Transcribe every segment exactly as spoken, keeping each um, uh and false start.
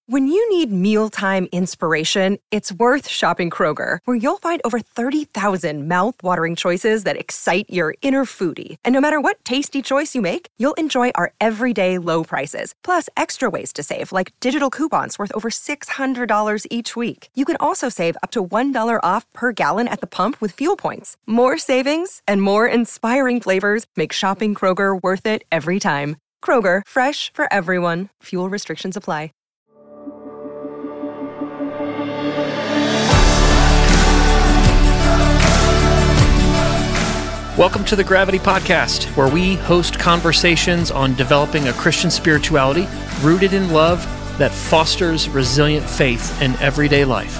When you need mealtime inspiration, it's worth shopping Kroger, where you'll find over thirty thousand mouth-watering choices that excite your inner foodie. And no matter what tasty choice you make, you'll enjoy our everyday low prices, plus extra ways to save, like digital coupons worth over six hundred dollars each week. You can also save up to one dollar off per gallon at the pump with fuel points. More savings and more inspiring flavors make shopping Kroger worth it every time. Kroger, fresh for everyone. Fuel restrictions apply. Welcome to the Gravity Podcast, where we host conversations on developing a Christian spirituality rooted in love that fosters resilient faith in everyday life.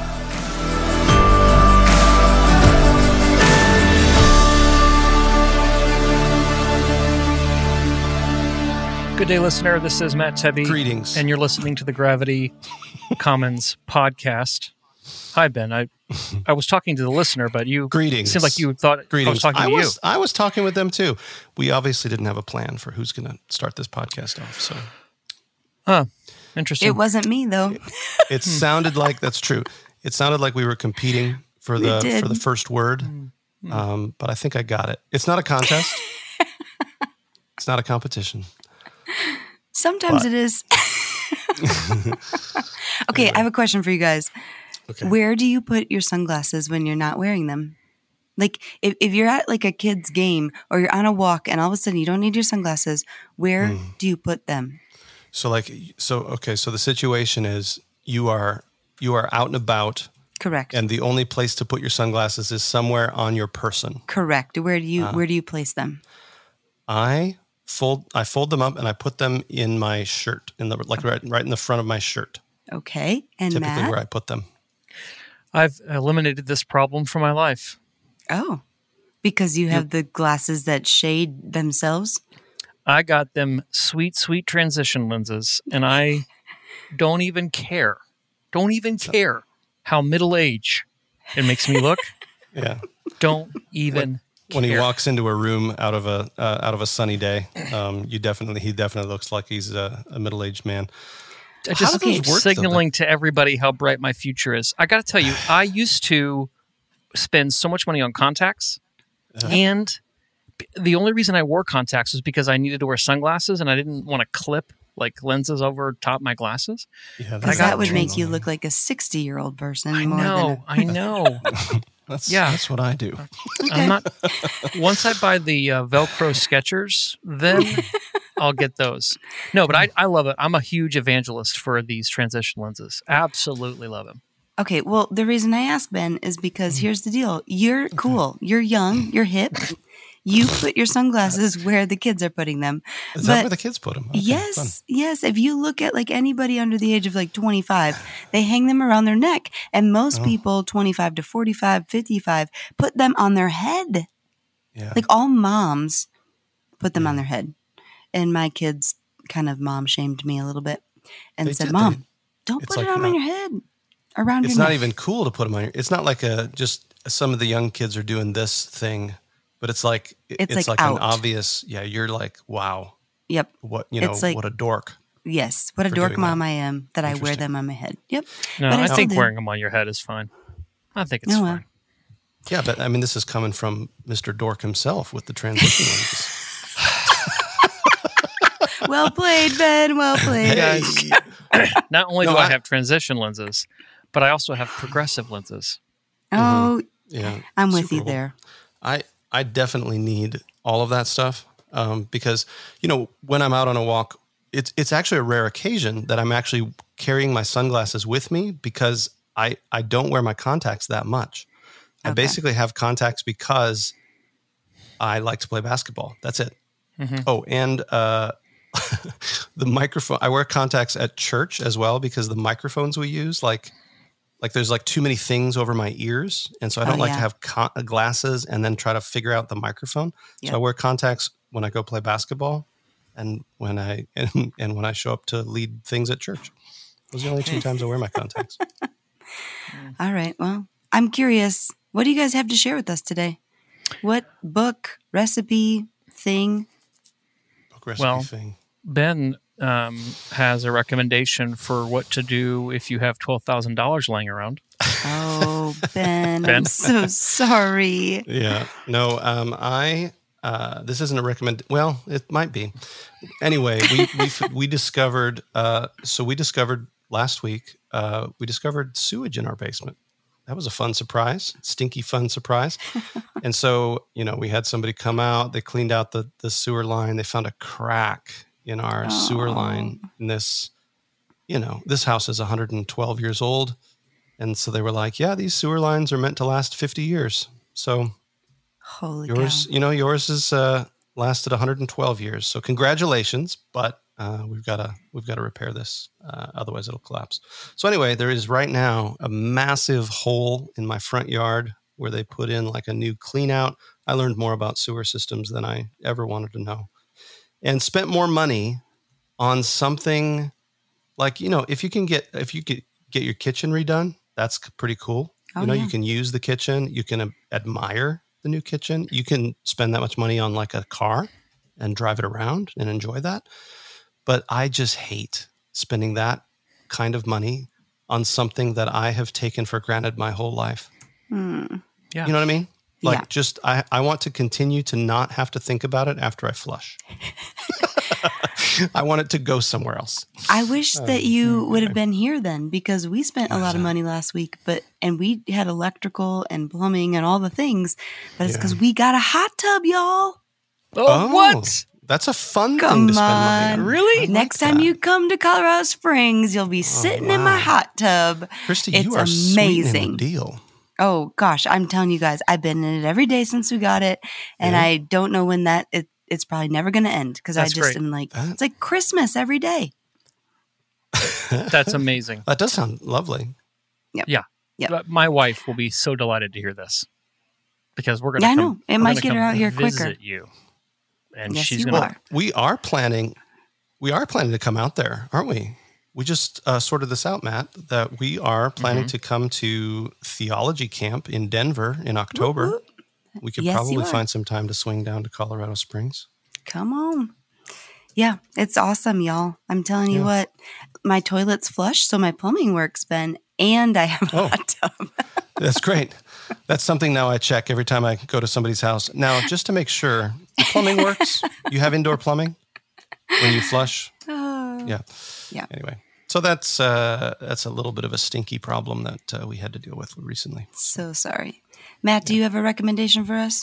Good day, listener. This is Matt Tebby. Greetings. And you're listening to the Gravity Commons Podcast. Hi, Ben. I I was talking to the listener, but you Greetings. seemed like you thought Greetings. I was talking I to was, you. I was talking with them too. We obviously didn't have a plan for who's going to start this podcast off. So, Huh. Interesting. It wasn't me though. It, it sounded like that's true. It sounded like we were competing for We the did. for the first word, um, but I think I got it. It's not a contest. It's not a competition. Sometimes But- it is. Okay, I have a question for you guys. Okay. Where do you put your sunglasses when you're not wearing them? Like if, if you're at like a kid's game or you're on a walk and all of a sudden you don't need your sunglasses, where Hmm. do you put them? So like so okay. So the situation is you are you are out and about, Correct. and the only place to put your sunglasses is somewhere on your person. Correct. Where do you Uh. where do you place them? I fold I fold them up and I put them in my shirt in the like right right in the front of my shirt. Okay. And Typically Matt? where I put them. I've eliminated this problem from my life. Oh. Because you have the glasses that shade themselves? I got them sweet, sweet transition lenses, and I don't even care. Don't even care how middle age it makes me look. Yeah. Don't even When he care. walks into a room out of a uh, out of a sunny day, um, you definitely he definitely looks like he's a, a middle aged man. I How just do those work, though? signaling to everybody how bright my future is. I got to tell you, I used to spend so much money on contacts, Uh-huh. and b- the only reason I wore contacts was because I needed to wear sunglasses, and I didn't want to clip like lenses over top my glasses. Yeah, Because got that would make you annoying. look like a sixty-year-old person I more know, than a, I know. That's Yeah. that's what I do. I'm not. Once I buy the uh, Velcro Skechers, then I'll get those. No, but I, I love it. I'm a huge evangelist for these transition lenses. Absolutely love them. Okay, well, the reason I ask, Ben, is because here's the deal. You're cool. You're young. You're hip. You put your sunglasses where the kids are putting them. Is that But- where the kids put them? Okay, yes, fun. yes. If you look at like anybody under the age of like twenty-five, they hang them around their neck. And most Oh. people, twenty-five to forty-five, fifty-five, put them on their head. Yeah. Like all moms put them on their head. And my kids kind of mom shamed me a little bit and They said, did. Mom, They- don't it's put like it on not- your head. Around It's your not neck. even cool to put them on your. It's not like a just some of the young kids are doing this thing, but it's like It's it's, like like, an out. obvious. Yeah, you're like, wow, Yep. what you know, It's like- what a dork. Yes. What a For dork doing mom that. I am that I wear Interesting. them on my head. Yep. No, But I I, still think do. wearing them on your head is fine. I think it's Oh, well. fine. Yeah, but I mean, this is coming from Mister Dork himself with the transition lenses. Well played, Ben. Well played. Guys. Not only No, do I, I- have transition lenses, but I also have progressive lenses. Oh, Yeah, I'm with super you cool. there. I I definitely need all of that stuff um, because you know when I'm out on a walk, it's it's actually a rare occasion that I'm actually carrying my sunglasses with me because I I don't wear my contacts that much. I Okay. basically have contacts because I like to play basketball. That's it. Oh, and uh, the microphone. I wear contacts at church as well because the microphones we use, like, like there's like too many things over my ears, and so I Oh, don't like yeah. to have con- glasses and then try to figure out the microphone. Yep. So I wear contacts when I go play basketball, and when I and, and when I show up to lead things at church. Those are the only two times I wear my contacts. All right. Well, I'm curious. What do you guys have to share with us today? What book, recipe, thing? Book recipe Well, thing. Ben um, has a recommendation for what to do if you have twelve thousand dollars laying around. Oh, Ben, Ben? I'm so sorry. Yeah. No, um, I, uh, this isn't a recommend. Well, it might be. Anyway, we, we, we discovered, uh, so we discovered last week, uh, we discovered sewage in our basement. That was a fun surprise, stinky fun surprise. And so, you know, we had somebody come out, they cleaned out the, the sewer line. They found a crack in our Oh. sewer line. And this, you know, this house is one hundred twelve years old. And so they were like, yeah, these sewer lines are meant to last fifty years. So Holy yours, cow. you know, yours has uh, lasted one hundred twelve years. So congratulations, but uh, we've got to we've got to repair this, uh, otherwise it'll collapse. So anyway, there is right now a massive hole in my front yard where they put in like a new clean out. I learned more about sewer systems than I ever wanted to know, and spent more money on something like, you know, if you can get if you could get your kitchen redone, that's pretty cool. Oh, you know, yeah. you can use the kitchen, you can uh, admire the new kitchen. You can spend that much money on like a car and drive it around and enjoy that. But I just hate spending that kind of money on something that I have taken for granted my whole life. Hmm. Yeah. You know what I mean? Like Yeah. just, I, I want to continue to not have to think about it after I flush. I want it to go somewhere else. I wish Oh, that you would have been here then, because we spent a lot of Yeah. money last week, but and we had electrical and plumbing and all the things, but it's Yeah. because we got a hot tub, y'all. Oh, what? That's a fun Come thing to spend money on. on. Really? I like Next time that. you come to Colorado Springs, you'll be sitting in my wow. hot tub. Christy, It's you are sweetening amazing. the deal. Oh gosh, I'm telling you guys, I've been in it every day since we got it, and Yeah. I don't know when that it, it's probably never going to end, because I That's just great. am like, That- it's like Christmas every day. That's amazing. That does sound lovely. Yeah. Yep. But my wife will be so delighted to hear this, because we're going to Yeah, I come, know. It we're might gonna get her come out here visit quicker. you. And Yes, she's you going to are. We are planning. We are planning to come out there, aren't we? We just uh, sorted this out, Matt. That we are planning Mhm. to come to theology camp in Denver in October. Whoop, We could Yes, you probably are. find some time to swing down to Colorado Springs. Come on. Yeah, it's awesome, y'all. I'm telling you Yeah. what, my toilet's flush, so my plumbing works, Ben, and I have a Oh. hot tub. That's great. That's something now I check every time I go to somebody's house. Now, just to make sure the plumbing works, you have indoor plumbing when you flush. Oh. Yeah. Yeah. Anyway, so that's uh, that's a little bit of a stinky problem that uh, we had to deal with recently. So sorry. Matt, do you have a recommendation for us?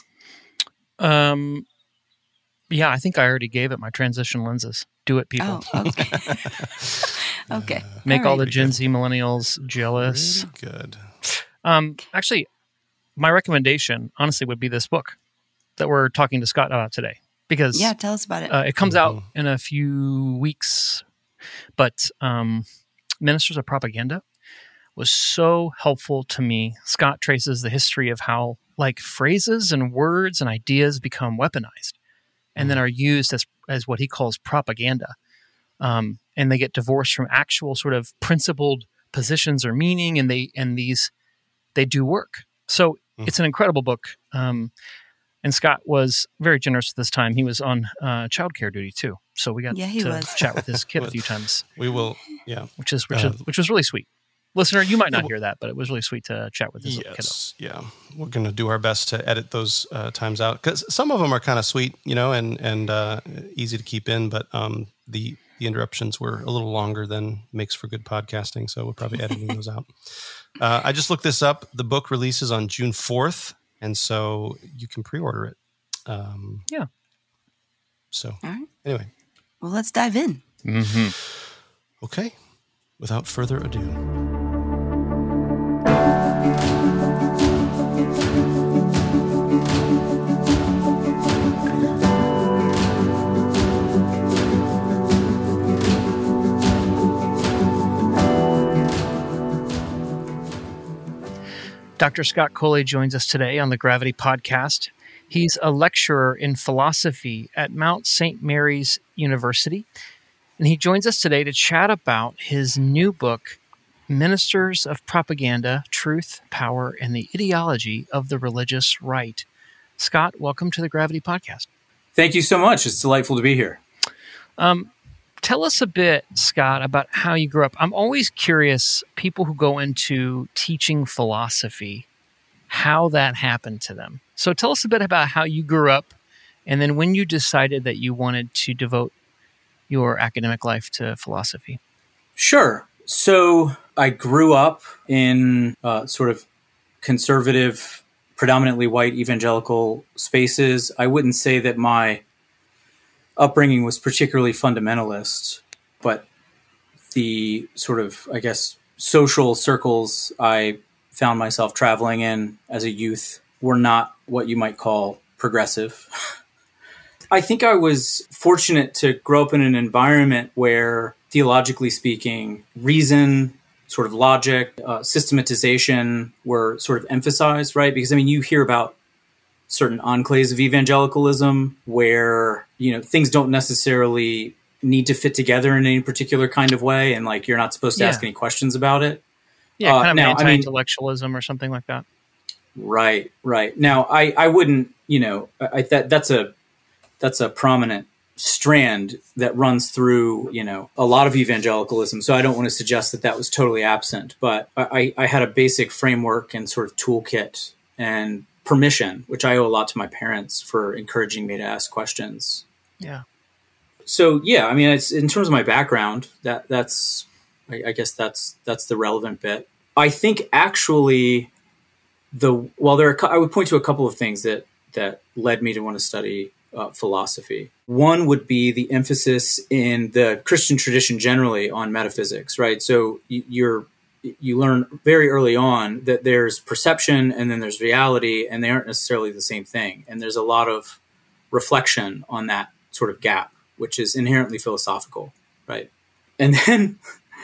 Um, yeah, I think I already gave it. My transition lenses. Do it, people. Oh, okay. okay. Make all, right. the Gen Z millennials jealous. Pretty good. Um, actually, my recommendation, honestly, would be this book that we're talking to Scott about today, because Yeah, tell us about it. uh, it comes out Mhm. in a few weeks. But um, Ministers of Propaganda was so helpful to me. Scott traces the history of how like phrases and words and ideas become weaponized and then are used as as what he calls propaganda. Um, and they get divorced from actual sort of principled positions or meaning, and they and these they do work. So Mm. it's an incredible book. Um, and Scott was very generous at this time. He was on uh, childcare duty too, so we got Yeah, he to was. chat with his kid a few times, We will, yeah. which is which Uh, is which was really sweet. Listener, you might not well- hear that, but it was really sweet to chat with his little kiddo. Yes, yeah. We're going to do our best to edit those uh, times out, because some of them are kind of sweet, you know, and and uh, easy to keep in. But um, the the interruptions were a little longer than makes for good podcasting, so we're probably editing those out. Uh, I just looked this up. The book releases on June fourth, and so you can pre-order it. Um, Yeah. So All right. anyway, Well, let's dive in. Mm-hmm. okay. Without further ado. Doctor Scott Coley joins us today on the Gravity Podcast. He's a lecturer in philosophy at Mount Saint Mary's University, and he joins us today to chat about his new book, Ministers of Propaganda, Truth, Power, and the Ideology of the Religious Right. Scott, welcome to the Gravity Podcast. Thank you so much. It's delightful to be here. Um, Tell us a bit, Scott, about how you grew up. I'm always curious, people who go into teaching philosophy, how that happened to them. So tell us a bit about how you grew up, and then when you decided that you wanted to devote your academic life to philosophy. Sure. So I grew up in uh, sort of conservative, predominantly white evangelical spaces. I wouldn't say that my upbringing was particularly fundamentalist, but the sort of, I guess, social circles I found myself traveling in as a youth were not what you might call progressive. I think I was fortunate to grow up in an environment where, theologically speaking, reason, sort of logic, uh, systematization were sort of emphasized, right? Because, I mean, you hear about certain enclaves of evangelicalism where, you know, things don't necessarily need to fit together in any particular kind of way, and, like, you're not supposed to Yeah. ask any questions about it. Yeah, Uh, kind of now, I mean- anti-intellectualism or something like that. Right, right. Now, I, I wouldn't, you know, I, that that's a that's a prominent strand that runs through, you know, a lot of evangelicalism. So I don't want to suggest that that was totally absent, but I, I had a basic framework and sort of toolkit and permission, which I owe a lot to my parents for encouraging me to ask questions. Yeah. So yeah, I mean, it's in terms of my background, that that's, I, I guess that's that's the relevant bit. I think actually, the well, there are I would point to a couple of things that that led me to want to study uh, philosophy. One would be the emphasis in the Christian tradition generally on metaphysics, right? So you, you're you learn very early on that there's perception and then there's reality, and they aren't necessarily the same thing. And there's a lot of reflection on that sort of gap, which is inherently philosophical, right? And then,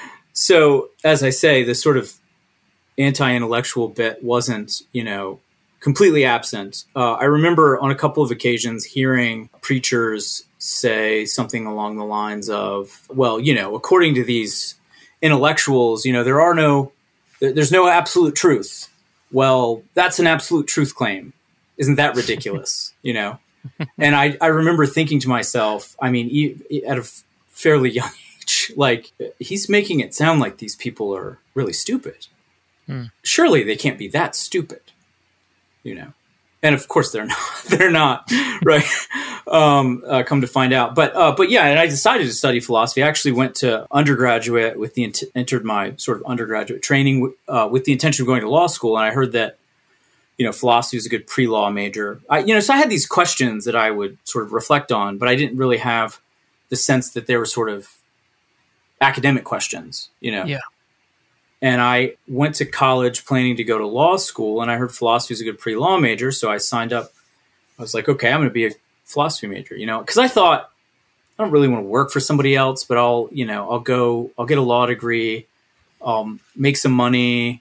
so as I say, the sort of anti-intellectual bit wasn't, you know, completely absent. Uh, I remember on a couple of occasions hearing preachers say something along the lines of, well, you know, according to these intellectuals, you know, there are no, there's no absolute truth. Well, that's an absolute truth claim. Isn't that ridiculous? You know? And I, I remember thinking to myself, I mean, e- at a f- fairly young age, like, he's making it sound like these people are really stupid. Hmm. Surely they can't be that stupid, you know? And of course they're not, they're not, right? Um, uh, come to find out. But, uh, but yeah, and I decided to study philosophy. I actually went to undergraduate with the, int- entered my sort of undergraduate training uh, with the intention of going to law school. And I heard that, you know, philosophy is a good pre-law major. I, you know, so I had these questions that I would sort of reflect on, but I didn't really have the sense that they were sort of academic questions, you know? Yeah. And I went to college planning to go to law school, and I heard philosophy is a good pre-law major. So I signed up. I was like, okay, I'm going to be a philosophy major, you know, because I thought I don't really want to work for somebody else, but I'll, you know, I'll go, I'll get a law degree, um, make some money,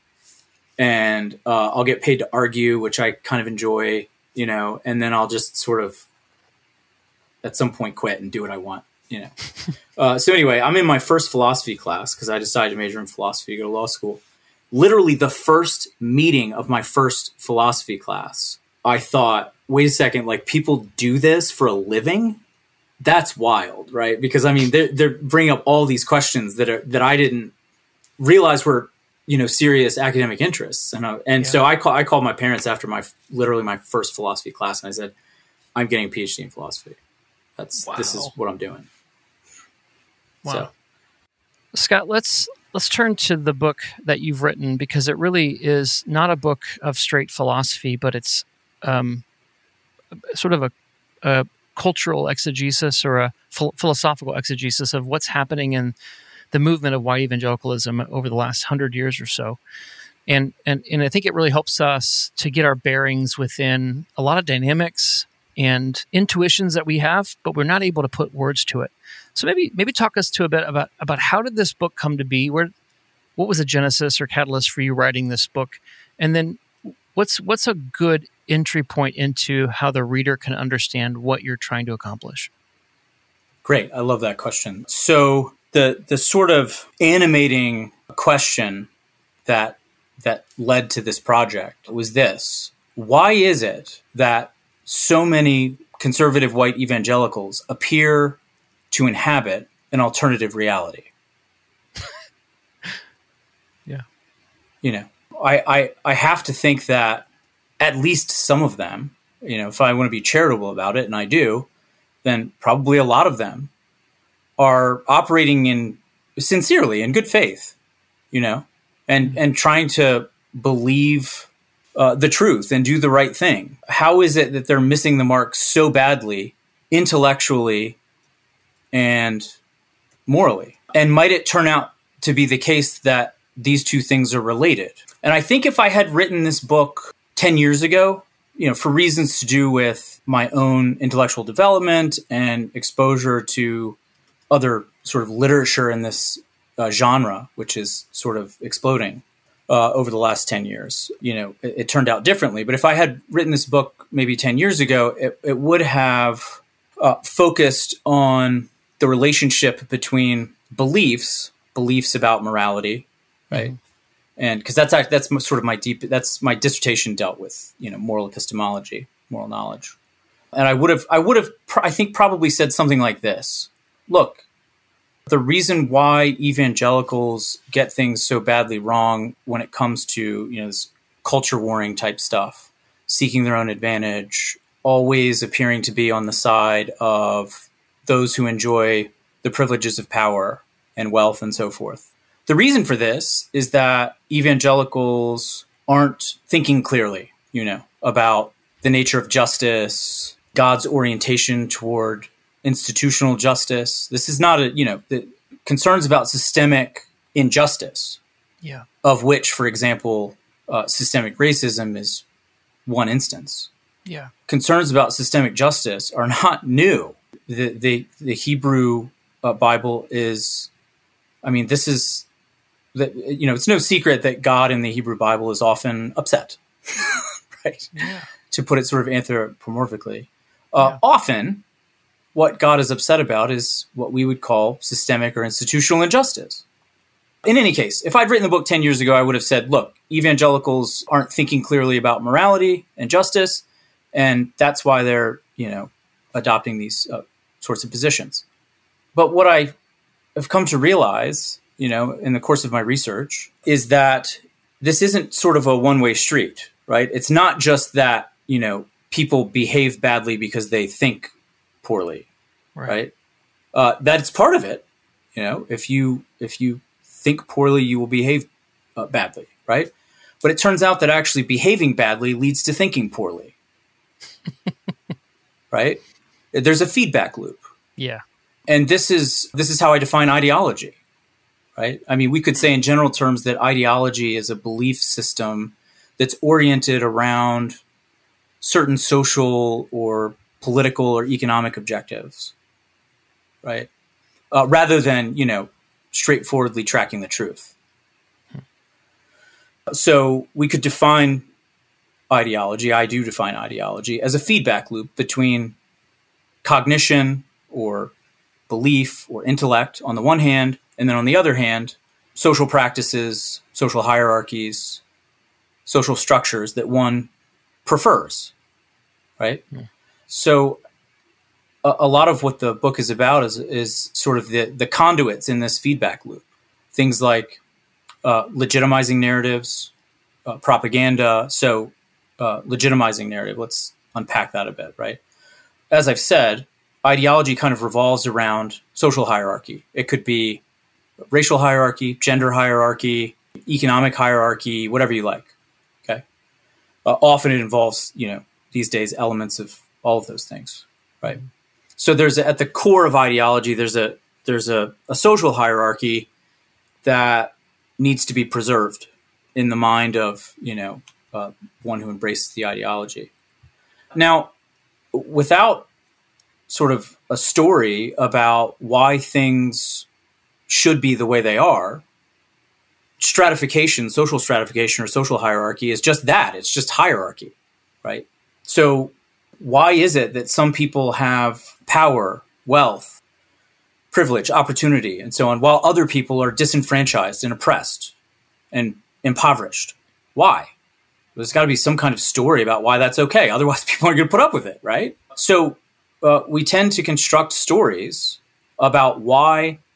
and uh, I'll get paid to argue, which I kind of enjoy, you know, and then I'll just sort of at some point quit and do what I want, you know. uh, so anyway, I'm in my first philosophy class because I decided to major in philosophy to go to law school. Literally the first meeting of my first philosophy class, I thought, wait a second, like, people do this for a living? That's wild, right? Because, I mean, they're, they're bringing up all these questions that are that I didn't realize were, you know, serious academic interests. And, I, and yeah. so I, call, I called my parents after my literally my first philosophy class, and I said, I'm getting a PhD in philosophy. That's wow. This is what I'm doing. Wow. So. Scott, let's let's turn to the book that you've written, because it really is not a book of straight philosophy, but it's um, sort of a, a cultural exegesis or a ph- philosophical exegesis of what's happening in the movement of white evangelicalism over the last hundred years or so. And, and, and I think it really helps us to get our bearings within a lot of dynamics and intuitions that we have, but we're not able to put words to it. So maybe maybe talk us to a bit about, about how did this book come to be? Where, what was the genesis or catalyst for you writing this book? And then what's what's a good entry point into how the reader can understand what you're trying to accomplish? Great. I love that question. So the the sort of animating question that that led to this project was this: why is it that so many conservative white evangelicals appear to inhabit an alternative reality. Yeah. You know, I, I, I have to think that at least some of them, you know, if I want to be charitable about it, and I do, then probably a lot of them are operating in sincerely, in good faith, you know, and, and trying to believe uh, the truth and do the right thing. How is it that they're missing the mark so badly, intellectually and morally? And might it turn out to be the case that these two things are related? And I think if I had written this book ten years ago, you know, for reasons to do with my own intellectual development and exposure to other sort of literature in this uh, genre, which is sort of exploding uh, over the last ten years, you know, it, it turned out differently. But if I had written this book maybe ten years ago, it, it would have uh, focused on the relationship between beliefs, beliefs about morality, right? Mm-hmm. And because that's that's sort of my deep, that's my dissertation dealt with, you know, moral epistemology, moral knowledge. And I would have, I would have, I think probably said something like this. Look, the reason why evangelicals get things so badly wrong when it comes to, you know, this culture warring type stuff, seeking their own advantage, always appearing to be on the side of those who enjoy the privileges of power and wealth and so forth. The reason for this is that evangelicals aren't thinking clearly, you know, about the nature of justice, God's orientation toward institutional justice. This is not a, you know, the concerns about systemic injustice, yeah, of which, for example, uh, systemic racism is one instance. Yeah. Concerns about systemic justice are not new. The the, the Hebrew uh, Bible is, I mean, this is, that, you know, it's no secret that God in the Hebrew Bible is often upset, right? Yeah. To put it sort of anthropomorphically. Uh, yeah. Often, what God is upset about is what we would call systemic or institutional injustice. In any case, if I'd written the book ten years ago, I would have said, look, evangelicals aren't thinking clearly about morality and justice, and that's why they're, you know, adopting these uh, sorts of positions. But what I have come to realize, you know, in the course of my research, is that this isn't sort of a one-way street, right? It's not just that, you know, people behave badly because they think poorly, right? right? Uh, that's part of it. You know, if you if you think poorly, you will behave uh, badly, right? But it turns out that actually behaving badly leads to thinking poorly, right? There's a feedback loop. Yeah. And this is this is how I define ideology, right? I mean, we could say in general terms that ideology is a belief system that's oriented around certain social or political or economic objectives, right? Uh, rather than, you know, straightforwardly tracking the truth. Hmm. So we could define ideology, I do define ideology, as a feedback loop between cognition or belief or intellect on the one hand, and then on the other hand, social practices, social hierarchies, social structures that one prefers, right? Yeah. So a, a lot of what the book is about is, is sort of the, the conduits in this feedback loop. Things like uh, legitimizing narratives, uh, propaganda. So uh, legitimizing narrative, let's unpack that a bit, right? As I've said, ideology kind of revolves around social hierarchy. It could be racial hierarchy, gender hierarchy, economic hierarchy, whatever you like. Okay. Uh, often it involves, you know, these days elements of all of those things, right? Mm-hmm. So there's a, at the core of ideology, there's a there's a, a social hierarchy that needs to be preserved in the mind of, you know, uh, one who embraces the ideology. Now, without sort of a story about why things should be the way they are, stratification, social stratification or social hierarchy is just that. It's just hierarchy, right? So why is it that some people have power, wealth, privilege, opportunity, and so on, while other people are disenfranchised and oppressed and impoverished? Why? There's got to be some kind of story about why that's okay. Otherwise, people aren't going to put up with it, right? So uh, we tend to construct stories about why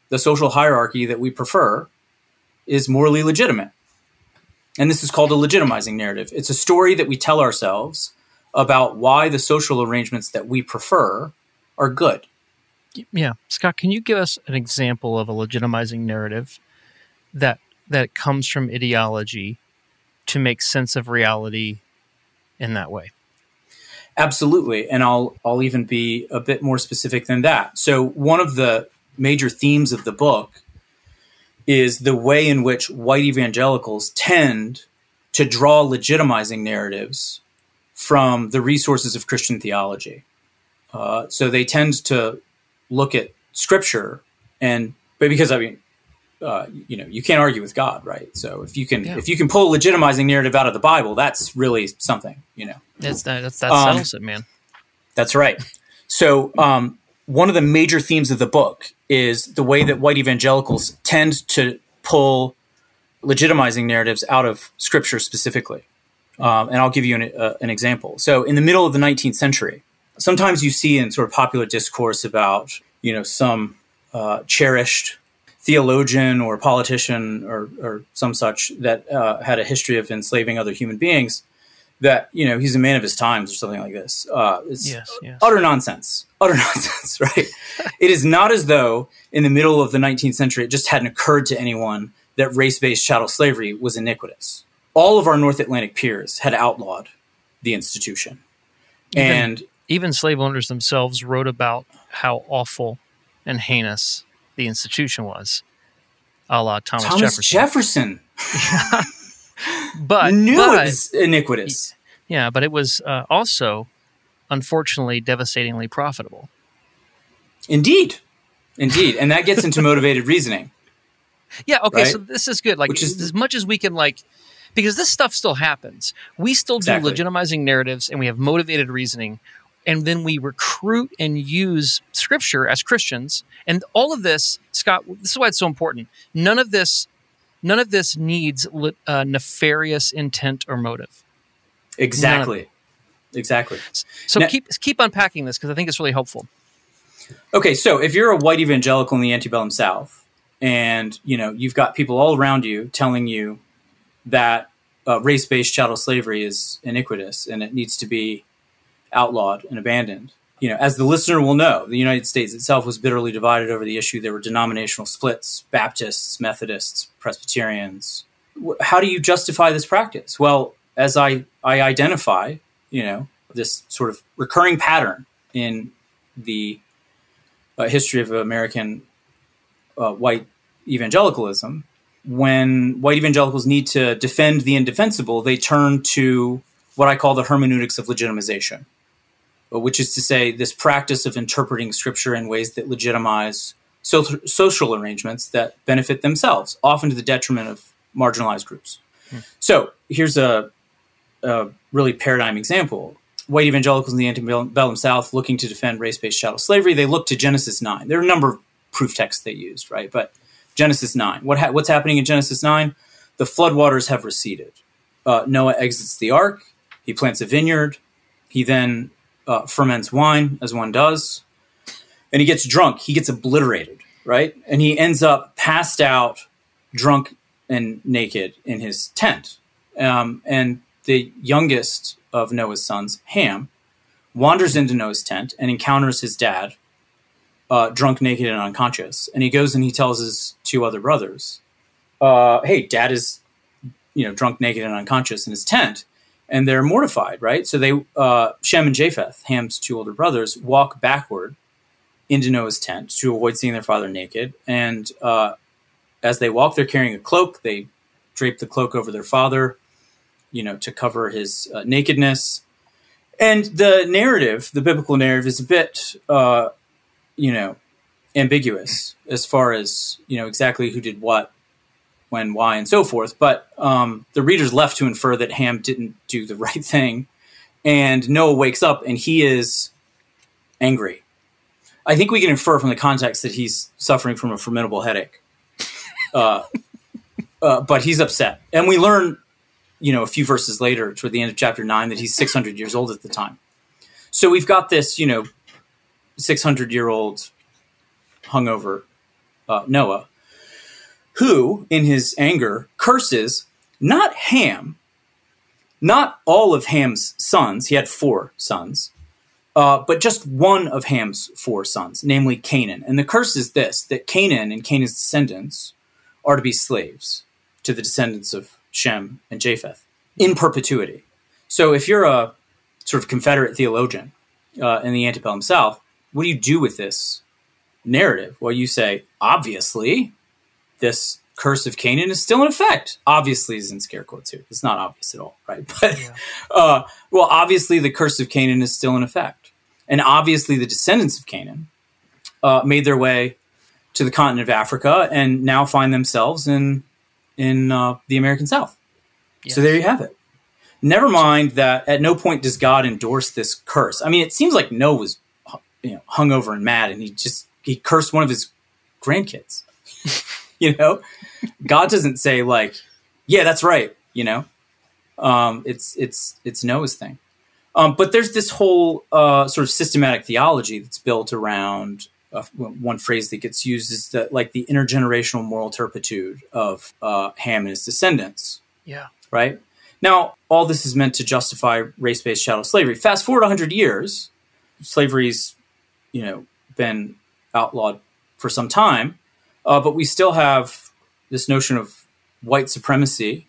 the social hierarchy that we prefer is morally legitimate. And this is called a legitimizing narrative. It's a story that we tell ourselves about why the social arrangements that we prefer are good. Yeah. Scott, can you give us an example of a legitimizing narrative that that comes from ideology to make sense of reality in that way? Absolutely. And I'll I'll even be a bit more specific than that. So one of the major themes of the book is the way in which white evangelicals tend to draw legitimizing narratives from the resources of Christian theology. Uh, so they tend to look at Scripture, and but because I mean, uh, you know, you can't argue with God, right? So if you can Yeah. if you can pull a legitimizing narrative out of the Bible, that's really something, you know. That's that. That's, that Um, settles it, man. That's right. So um, one of the major themes of the book is the way that white evangelicals tend to pull legitimizing narratives out of Scripture specifically. Um, and I'll give you an, uh, an example. So in the middle of the nineteenth century, sometimes you see in sort of popular discourse about, you know, some uh, cherished theologian or politician or, or some such that uh, had a history of enslaving other human beings, that, you know, he's a man of his times or something like this. Uh, it's Yes, yes. utter nonsense, utter nonsense, right? It is not as though in the middle of the nineteenth century, it just hadn't occurred to anyone that race-based chattel slavery was iniquitous. All of our North Atlantic peers had outlawed the institution. Even- And Even slave owners themselves wrote about how awful and heinous the institution was, a la Thomas, Thomas Jefferson. Jefferson But, knew but it was iniquitous. yeah, but it was uh, also, unfortunately, devastatingly profitable. Indeed. Indeed. And that gets into motivated reasoning. Yeah, okay, Right? so this is good. Like, Which is- as much as we can, like, because this stuff still happens. We still do Exactly. legitimizing narratives, and we have motivated reasoning, and then we recruit and use Scripture as Christians. And all of this, Scott, this is why it's so important. None of this, none of this needs li- uh, nefarious intent or motive. Exactly. Exactly. So Now- keep keep unpacking this because I think it's really helpful. Okay, so if you're a white evangelical in the antebellum South, and you know you've got people all around you telling you that uh, race-based chattel slavery is iniquitous and it needs to be outlawed and abandoned, you know, as the listener will know, the United States itself was bitterly divided over the issue. There were denominational splits: Baptists, Methodists, Presbyterians. Wh- How do you justify this practice? Well, as I I identify, you know, this sort of recurring pattern in the uh, history of American uh, white evangelicalism. When white evangelicals need to defend the indefensible, they turn to what I call the hermeneutics of legitimization, which is to say this practice of interpreting Scripture in ways that legitimize so- social arrangements that benefit themselves, often to the detriment of marginalized groups. Hmm. So here's a, a really paradigm example. White evangelicals in the antebellum South looking to defend race-based chattel slavery, they look to Genesis nine. There are a number of proof texts they used, right? But Genesis nine. What ha- what's happening in Genesis nine? The floodwaters have receded. Uh, Noah exits the ark. He plants a vineyard. He then uh, ferments wine, as one does. And he gets drunk. He gets obliterated, right? And he ends up passed out, drunk and naked in his tent. Um, and the youngest of Noah's sons, Ham, wanders into Noah's tent and encounters his dad, uh, drunk, naked, and unconscious. And he goes and he tells his two other brothers, uh, hey, dad is, you know, drunk, naked, and unconscious in his tent. And they're mortified, right? So they, uh, Shem and Japheth, Ham's two older brothers, walk backward into Noah's tent to avoid seeing their father naked. And uh, as they walk, they're carrying a cloak. They drape the cloak over their father, you know, to cover his uh, nakedness. And the narrative, the biblical narrative, is a bit, uh, you know, ambiguous as far as, you know, exactly who did what, when, why, and so forth. But um, the reader's left to infer that Ham didn't do the right thing. And Noah wakes up and he is angry. I think we can infer from the context that he's suffering from a formidable headache. Uh, uh, but he's upset. And we learn, you know, a few verses later, toward the end of chapter nine, that he's six hundred years old at the time. So we've got this, you know, six hundred year old hungover uh, Noah, who, in his anger, curses not Ham, not all of Ham's sons. He had four sons, uh, but just one of Ham's four sons, namely Canaan. And the curse is this, that Canaan and Canaan's descendants are to be slaves to the descendants of Shem and Japheth in perpetuity. So if you're a sort of Confederate theologian uh, in the antebellum South, what do you do with this narrative? Well, you say, obviously, this curse of Canaan is still in effect. Obviously is in scare quotes here. It's not obvious at all, right? But, yeah. uh, well, obviously the curse of Canaan is still in effect. And obviously the descendants of Canaan uh, made their way to the continent of Africa and now find themselves in in uh, the American South. Yes. So there you have it. Never mind that at no point does God endorse this curse. I mean, it seems like Noah was, you know, hungover and mad, and he just he cursed one of his grandkids. You know, God doesn't say like, "Yeah, that's right." You know, um, it's it's it's Noah's thing. Um, but there's this whole uh, sort of systematic theology that's built around. Uh, one phrase that gets used is that, like, the intergenerational moral turpitude of uh, Ham and his descendants. Yeah. Right? Now, all this is meant to justify race-based chattel slavery. Fast forward one hundred years, slavery's, you know, been outlawed for some time, uh, but we still have this notion of white supremacy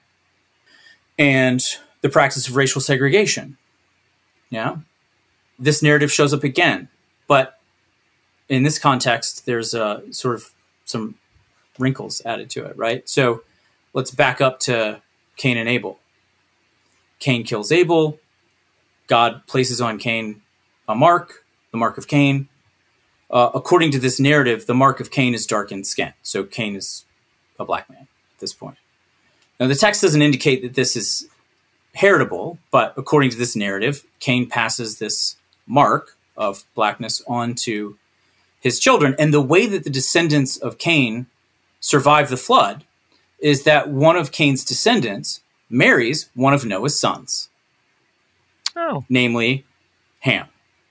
and the practice of racial segregation. Yeah? This narrative shows up again, but in this context, there's uh, sort of some wrinkles added to it, right? So let's back up to Cain and Abel. Cain kills Abel. God places on Cain a mark, the mark of Cain. Uh, according to this narrative, the mark of Cain is darkened skin. So Cain is a black man at this point. Now, the text doesn't indicate that this is heritable, but according to this narrative, Cain passes this mark of blackness on to his children. And the way that the descendants of Cain survive the flood is that one of Cain's descendants marries one of Noah's sons. Oh. Namely, Ham.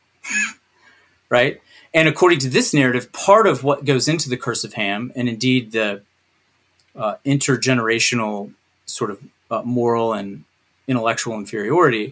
Right? And according to this narrative, part of what goes into the curse of Ham, and indeed the uh, intergenerational sort of uh, moral and intellectual inferiority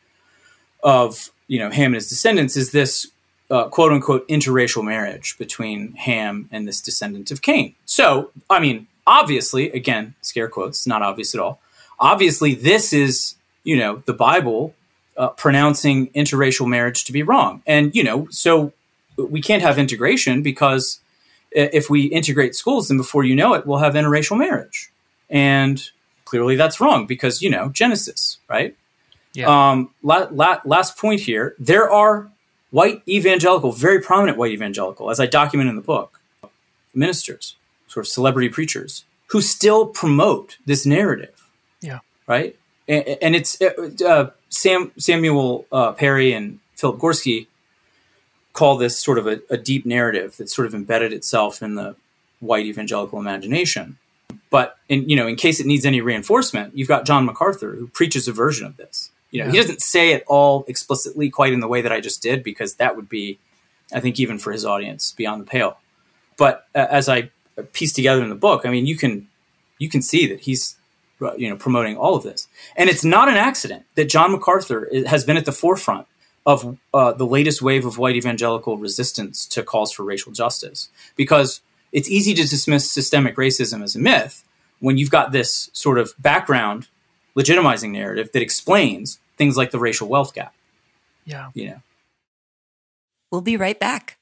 of, you know, Ham and his descendants, is this Uh, quote unquote interracial marriage between Ham and this descendant of Cain. So, I mean, obviously, again, scare quotes, not obvious at all. Obviously, this is, you know, the Bible uh, pronouncing interracial marriage to be wrong. And, you know, so we can't have integration because if we integrate schools, then before you know it, we'll have interracial marriage. And clearly that's wrong because, you know, Genesis, right? Yeah. Um, la- la- last point here, there are white evangelical, very prominent white evangelical, as I document in the book, ministers, sort of celebrity preachers, who still promote this narrative. Yeah. Right? And, and it's uh, Sam Samuel uh, Perry and Philip Gorski call this sort of a, a deep narrative that sort of embedded itself in the white evangelical imagination. But in, you know, in case it needs any reinforcement, you've got John MacArthur, who preaches a version of this. You know, yeah. He doesn't say it all explicitly quite in the way that I just did, because that would be, I think, even for his audience, beyond the pale. But uh, as I piece together in the book, I mean, you can you can see that he's, you know, promoting all of this. And it's not an accident that John MacArthur has been at the forefront of uh, the latest wave of white evangelical resistance to calls for racial justice, because it's easy to dismiss systemic racism as a myth when you've got this sort of background legitimizing narrative that explains things like the racial wealth gap. Yeah. You know. We'll be right back.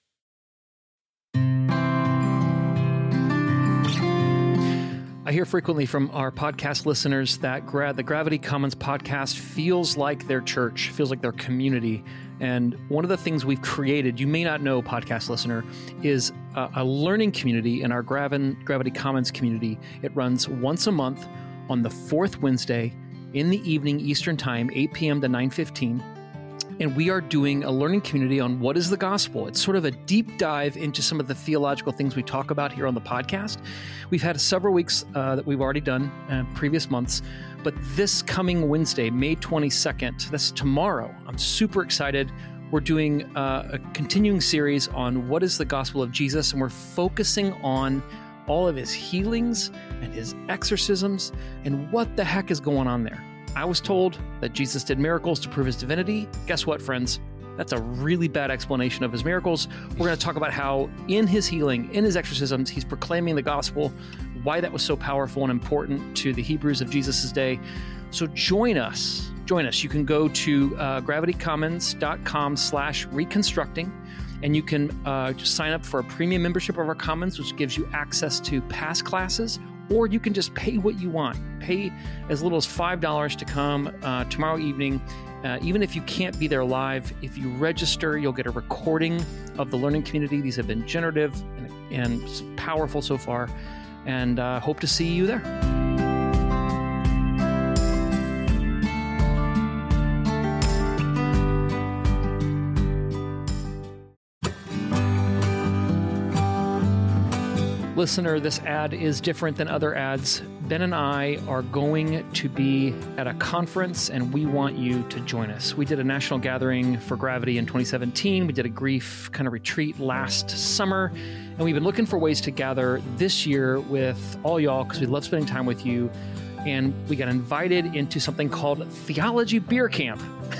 I hear frequently from our podcast listeners that gra- the Gravity Commons podcast feels like their church, feels like their community. And one of the things we've created, you may not know, podcast listener, is a, a learning community in our Grav- Gravity Commons community. It runs once a month on the fourth Wednesday in the evening Eastern Time, eight p.m. to nine fifteen. And we are doing a learning community on what is the gospel. It's sort of a deep dive into some of the theological things we talk about here on the podcast. We've had several weeks uh, that we've already done uh, previous months, but this coming Wednesday, May twenty-second, that's tomorrow, I'm super excited. We're doing uh, a continuing series on what is the gospel of Jesus, and we're focusing on all of his healings and his exorcisms and what the heck is going on there. I was told that Jesus did miracles to prove his divinity. Guess what, friends? That's a really bad explanation of his miracles. We're going to talk about how in his healing, in his exorcisms, he's proclaiming the gospel, why that was so powerful and important to the Hebrews of Jesus' day. So join us. Join us. You can go to uh, gravitycommons.com slash reconstructing, and you can uh, just sign up for a premium membership of our Commons, which gives you access to past classes, or you can just pay what you want. Pay as little as five dollars to come uh, tomorrow evening. Uh, even if you can't be there live, if you register, you'll get a recording of the learning community. These have been generative and, and powerful so far, and uh, hope to see you there. Listener, this ad is different than other ads. Ben and I are going to be at a conference, and we want you to join us. We did a national gathering for Gravity in twenty seventeen. We did a grief kind of retreat last summer, and we've been looking for ways to gather this year with all y'all because we love spending time with you. And we got invited into something called Theology Beer Camp,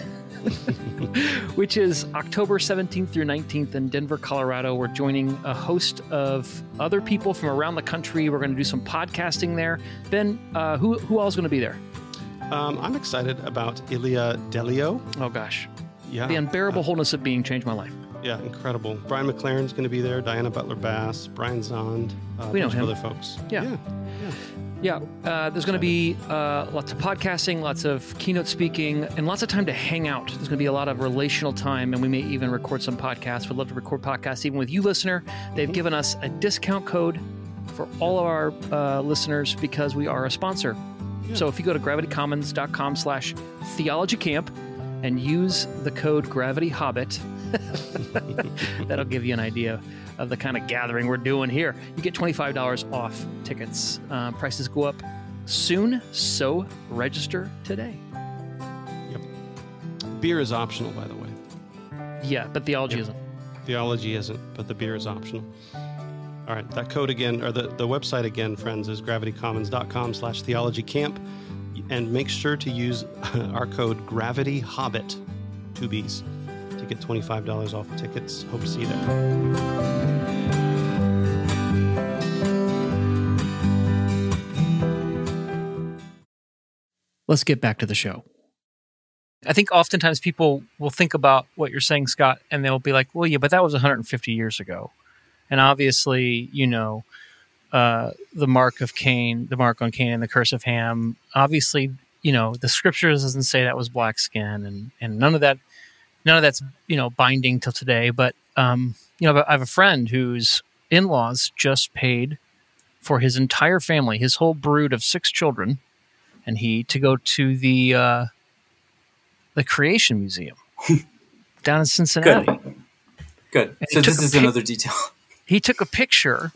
which is October seventeenth through nineteenth in Denver, Colorado. We're joining a host of other people from around the country. We're going to do some podcasting there. Ben, uh, who who else is going to be there? Um, I'm excited about Ilia Delio. Oh, gosh. Yeah. The Unbearable uh, Wholeness of Being changed my life. Yeah, incredible. Brian McLaren's going to be there. Diana Butler-Bass, Brian Zond, uh, We know a bunch him. of other folks. Yeah. Yeah. yeah. Yeah, uh, there's going to be uh, lots of podcasting, lots of keynote speaking, and lots of time to hang out. There's going to be a lot of relational time, and we may even record some podcasts. We'd love to record podcasts even with you, listener. They've given us a discount code for all of our uh, listeners because we are a sponsor. Yeah. So if you go to gravitycommons.com slash theologycamp and use the code GravityHobbit, that'll give you an idea of the kind of gathering we're doing here. You get twenty-five dollars off tickets. Uh, prices go up soon, so register today. Yep. Beer is optional, by the way. Yeah, but theology Yep. isn't. Theology isn't, but the beer is optional. All right, that code again, or the, the website again, friends, is gravitycommons.com slash theologycamp. And make sure to use our code GravityHobbit, two B's, to get twenty-five dollars off tickets. Hope to see you there. Let's get back to the show. I think oftentimes people will think about what you're saying, Scott, and they'll be like, well, yeah, but that was one hundred fifty years ago. And obviously, you know, uh, the mark of Cain, the mark on Cain and the curse of Ham, obviously, you know, the scriptures doesn't say that was black skin, and, and none of that, none of that's, you know, binding till today. But, um, you know, I have a friend whose in-laws just paid for his entire family, his whole brood of six children, and he to go to the uh, the Creation Museum down in Cincinnati. Good. Good. And So he this took a is pic- another detail. He took a picture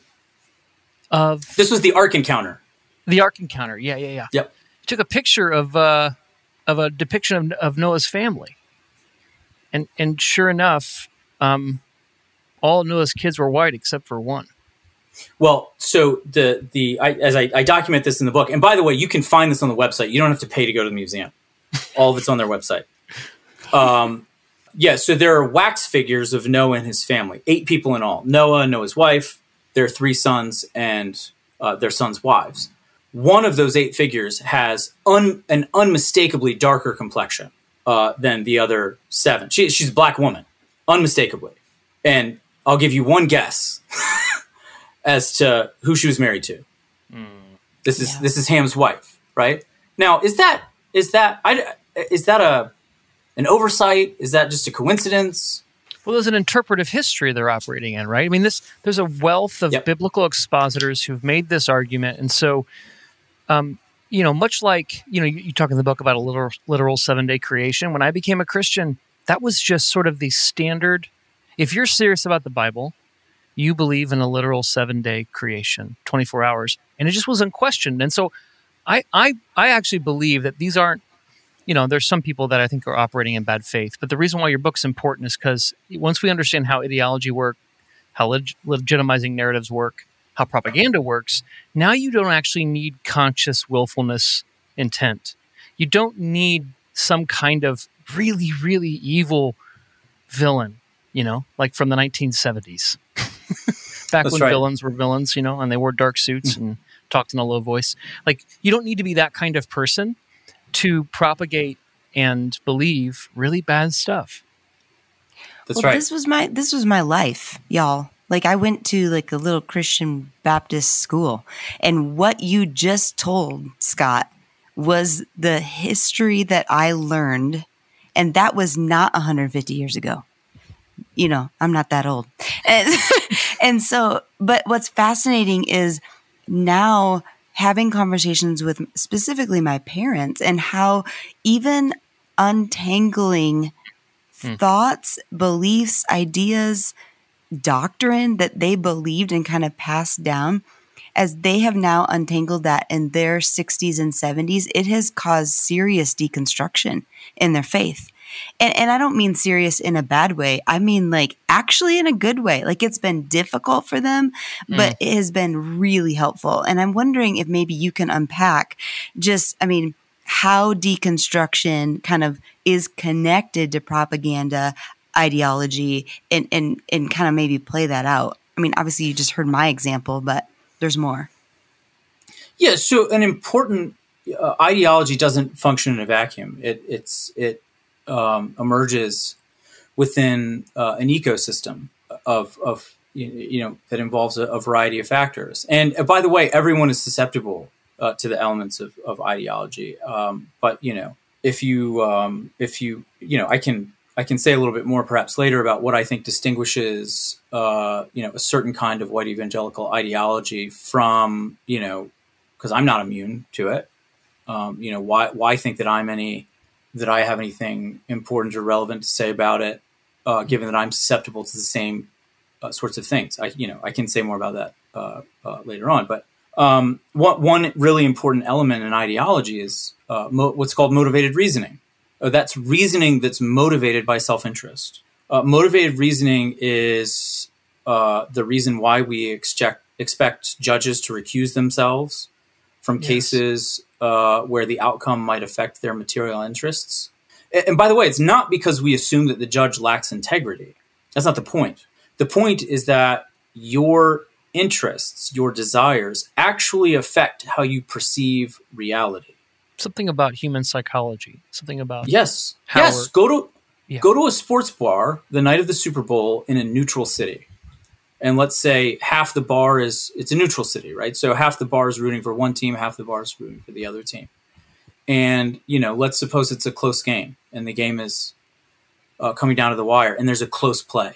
of This was the Ark Encounter. the Ark Encounter. Yeah, yeah, yeah. Yep. He took a picture of uh, of a depiction of, of Noah's family, and and sure enough, um, all Noah's kids were white except for one. Well, so the the I, as I, I document this in the book, and by the way, you can find this on the website. You don't have to pay to go to the museum. All of it's on their website. Um, yeah, so there are wax figures of Noah and his family, eight people in all. Noah, Noah's wife, their three sons, and uh, their sons' wives. One of those eight figures has un, an unmistakably darker complexion uh, than the other seven. She, she's a black woman, unmistakably. And I'll give you one guess as to who she was married to. Mm. This is yeah. this is Ham's wife, right? Now, is that is that I, is that a an oversight? Is that just a coincidence? Well, there's an interpretive history they're operating in, right? I mean, this there's a wealth of yep. biblical expositors who've made this argument, and so, um, you know, much like you know, you, you talk in the book about a literal, literal seven day creation. When I became a Christian, that was just sort of the standard. If you're serious about the Bible, you believe in a literal seven day creation, twenty-four hours, and it just was unquestioned. And so, I I I actually believe that these aren't. You know, there's some people that I think are operating in bad faith. But the reason why your book's important is because once we understand how ideology works, how leg- legitimizing narratives work, how propaganda works, now you don't actually need conscious willfulness intent. You don't need some kind of really, really evil villain, you know, like from the nineteen seventies. Back That's when right. villains were villains, you know, and they wore dark suits mm-hmm. and talked in a low voice. Like, you don't need to be that kind of person to propagate and believe really bad stuff. That's well, right. This was my this was my life, y'all. Like, I went to like a little Christian Baptist school, and what you just told, Scott, was the history that I learned, and that was not one hundred fifty years ago. You know, I'm not that old. And, and so, but what's fascinating is now having conversations with specifically my parents and how even untangling hmm. thoughts, beliefs, ideas, doctrine that they believed and kind of passed down, as they have now untangled that in their sixties and seventies, it has caused serious deconstruction in their faith. And, and I don't mean serious in a bad way. I mean, like, actually in a good way. Like, it's been difficult for them, but mm. it has been really helpful. And I'm wondering if maybe you can unpack just, I mean, how deconstruction kind of is connected to propaganda, ideology, and, and, and kind of maybe play that out. I mean, obviously you just heard my example, but there's more. Yeah. So an important uh, ideology doesn't function in a vacuum. It, it's, it, Um, emerges within uh, an ecosystem of, of you know, that involves a, a variety of factors. And uh, by the way, everyone is susceptible uh, to the elements of, of ideology. Um, but you know, if you um, if you you know, I can I can say a little bit more perhaps later about what I think distinguishes uh, you know, a certain kind of white evangelical ideology from, you know, because I'm not immune to it. Um, you know, why why think that I'm any that I have anything important or relevant to say about it, uh, given that I'm susceptible to the same uh, sorts of things. I, you know, I can say more about that uh, uh, later on. But um, what, one really important element in ideology is uh, mo- what's called motivated reasoning. Uh, that's reasoning that's motivated by self-interest. Uh, motivated reasoning is uh, the reason why we expect, expect judges to recuse themselves from yes. cases uh, where the outcome might affect their material interests. And, and by the way, it's not because we assume that the judge lacks integrity. That's not the point. The point is that your interests, your desires, actually affect how you perceive reality. Something about human psychology. Something about yes, how yes. Go to yeah. go to a sports bar the night of the Super Bowl in a neutral city. And let's say half the bar is, it's a neutral city, right? So half the bar is rooting for one team, half the bar is rooting for the other team. And, you know, let's suppose it's a close game and the game is uh, coming down to the wire and there's a close play.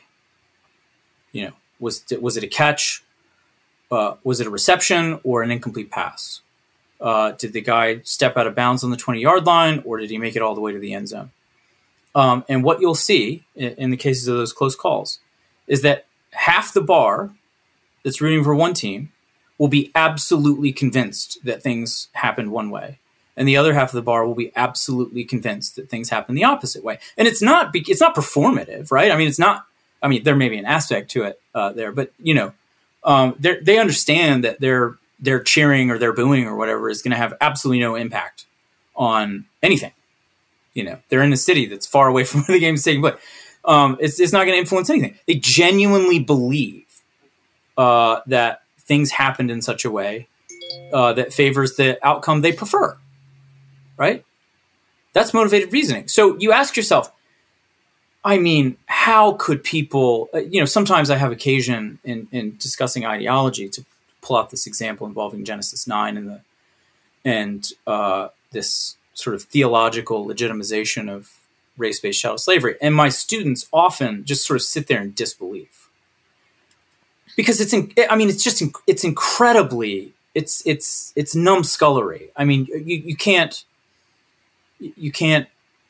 You know, was, was it a catch? Uh, was it a reception or an incomplete pass? Uh, did the guy step out of bounds on the twenty-yard line or did he make it all the way to the end zone? Um, and what you'll see in, in the cases of those close calls is that half the bar that's rooting for one team will be absolutely convinced that things happened one way. And the other half of the bar will be absolutely convinced that things happen the opposite way. And it's not, it's not performative, right? I mean, it's not, I mean, there may be an aspect to it uh, there, but you know, um, they understand that their, their cheering or their booing or whatever is going to have absolutely no impact on anything. You know, they're in a city that's far away from where the game is taking place. Um, it's, it's not going to influence anything. They genuinely believe uh, that things happened in such a way uh, that favors the outcome they prefer, right? That's motivated reasoning. So you ask yourself, I mean, how could people, uh, you know, sometimes I have occasion in, in discussing ideology to pull out this example involving Genesis nine and the and uh, this sort of theological legitimization of race-based chattel slavery. And my students often just sort of sit there in disbelief because it's, in, I mean, it's just, it's incredibly, it's, it's, it's numbskullery. I mean, you, you can't, you can't,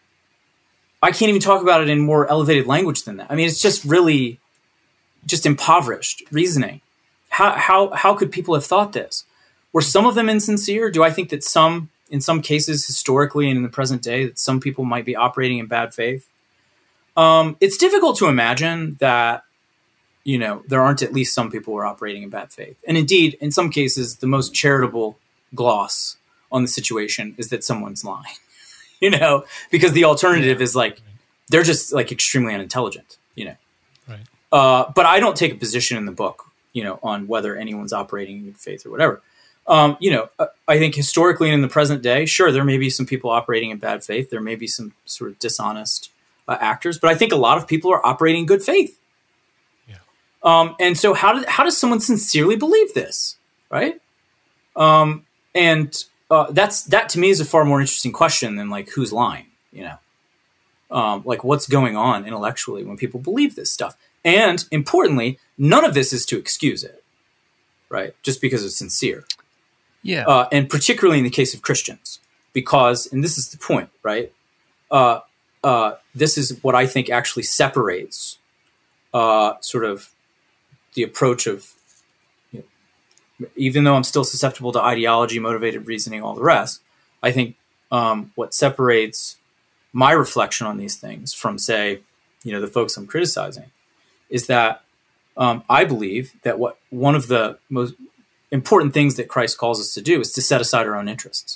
I can't even talk about it in more elevated language than that. I mean, it's just really just impoverished reasoning. How, how, how could people have thought this? Were some of them insincere? Do I think that some, in some cases, historically and in the present day, that some people might be operating in bad faith? Um, it's difficult to imagine that you know, there aren't at least some people who are operating in bad faith. And indeed, in some cases, the most charitable gloss on the situation is that someone's lying, you know, because the alternative yeah. is like, right. they're just like extremely unintelligent, you know. Right. Uh, but I don't take a position in the book, you know, on whether anyone's operating in good faith or whatever. Um, you know, I think historically and in the present day, sure, there may be some people operating in bad faith. There may be some sort of dishonest uh, actors, but I think a lot of people are operating in good faith. Yeah. Um, and so how, did, how does someone sincerely believe this, right? Um, and uh, that's that to me is a far more interesting question than like who's lying, you know, um, like what's going on intellectually when people believe this stuff. And importantly, none of this is to excuse it, right? Just because it's sincere. Yeah. Uh, and particularly in the case of Christians, because, and this is the point, right? Uh, uh, this is what I think actually separates uh, sort of the approach of, you know, even though I'm still susceptible to ideology, motivated reasoning, all the rest, I think um, what separates my reflection on these things from, say, you know, the folks I'm criticizing is that um, I believe that what one of the most important things that Christ calls us to do is to set aside our own interests,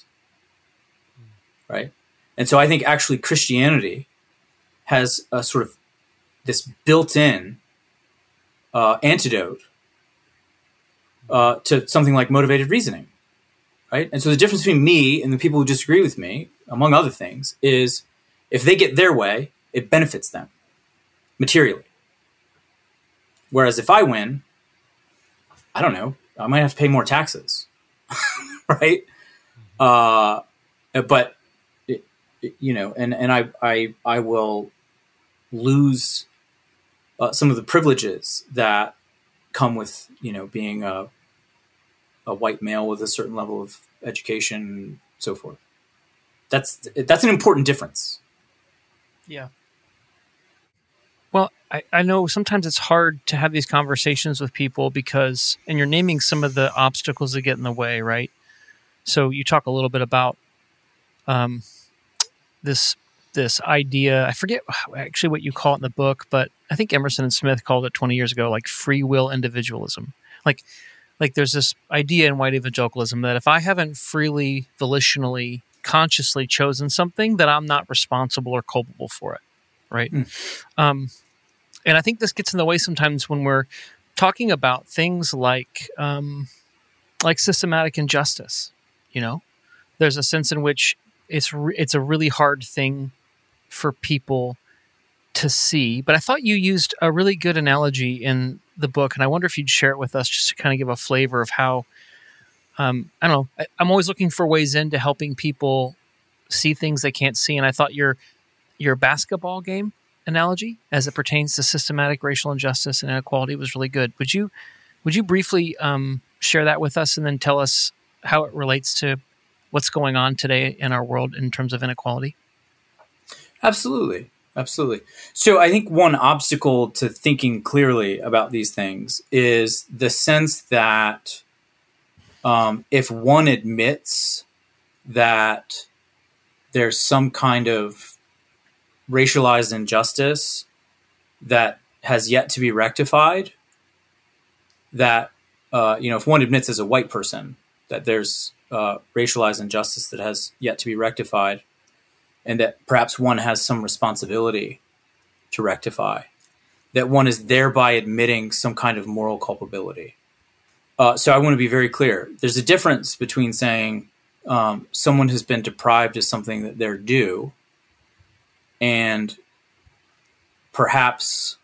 right? And so I think actually Christianity has a sort of this built-in uh, antidote uh, to something like motivated reasoning, right? And so the difference between me and the people who disagree with me, among other things, is if they get their way, it benefits them materially. Whereas if I win, I don't know, I might have to pay more taxes, right? Uh, but it, it, you know, and and I I I will lose uh, some of the privileges that come with, you know, being a a white male with a certain level of education and so forth. That's that's an important difference. Yeah. Well, I, I know sometimes it's hard to have these conversations with people because, and you're naming some of the obstacles that get in the way, right? So you talk a little bit about um, this this idea. I forget actually what you call it in the book, but I think Emerson and Smith called it twenty years ago, like free will individualism. Like, like there's this idea in white evangelicalism that if I haven't freely, volitionally, consciously chosen something, that I'm not responsible or culpable for it. Right. Mm. Um, and I think this gets in the way sometimes when we're talking about things like, um, like systematic injustice. You know, there's a sense in which it's, re- it's a really hard thing for people to see, but I thought you used a really good analogy in the book. And I wonder if you'd share it with us just to kind of give a flavor of how, um, I don't know, I, I'm always looking for ways into helping people see things they can't see. And I thought your your basketball game analogy as it pertains to systematic racial injustice and inequality was really good. Would you would you briefly um, share that with us and then tell us how it relates to what's going on today in our world in terms of inequality? Absolutely. Absolutely. So I think one obstacle to thinking clearly about these things is the sense that um, if one admits that there's some kind of racialized injustice that has yet to be rectified, that, uh, you know, if one admits as a white person that there's uh, racialized injustice that has yet to be rectified, and that perhaps one has some responsibility to rectify, that one is thereby admitting some kind of moral culpability. Uh, so I want to be very clear. There's a difference between saying um, someone has been deprived of something that they're due, and perhaps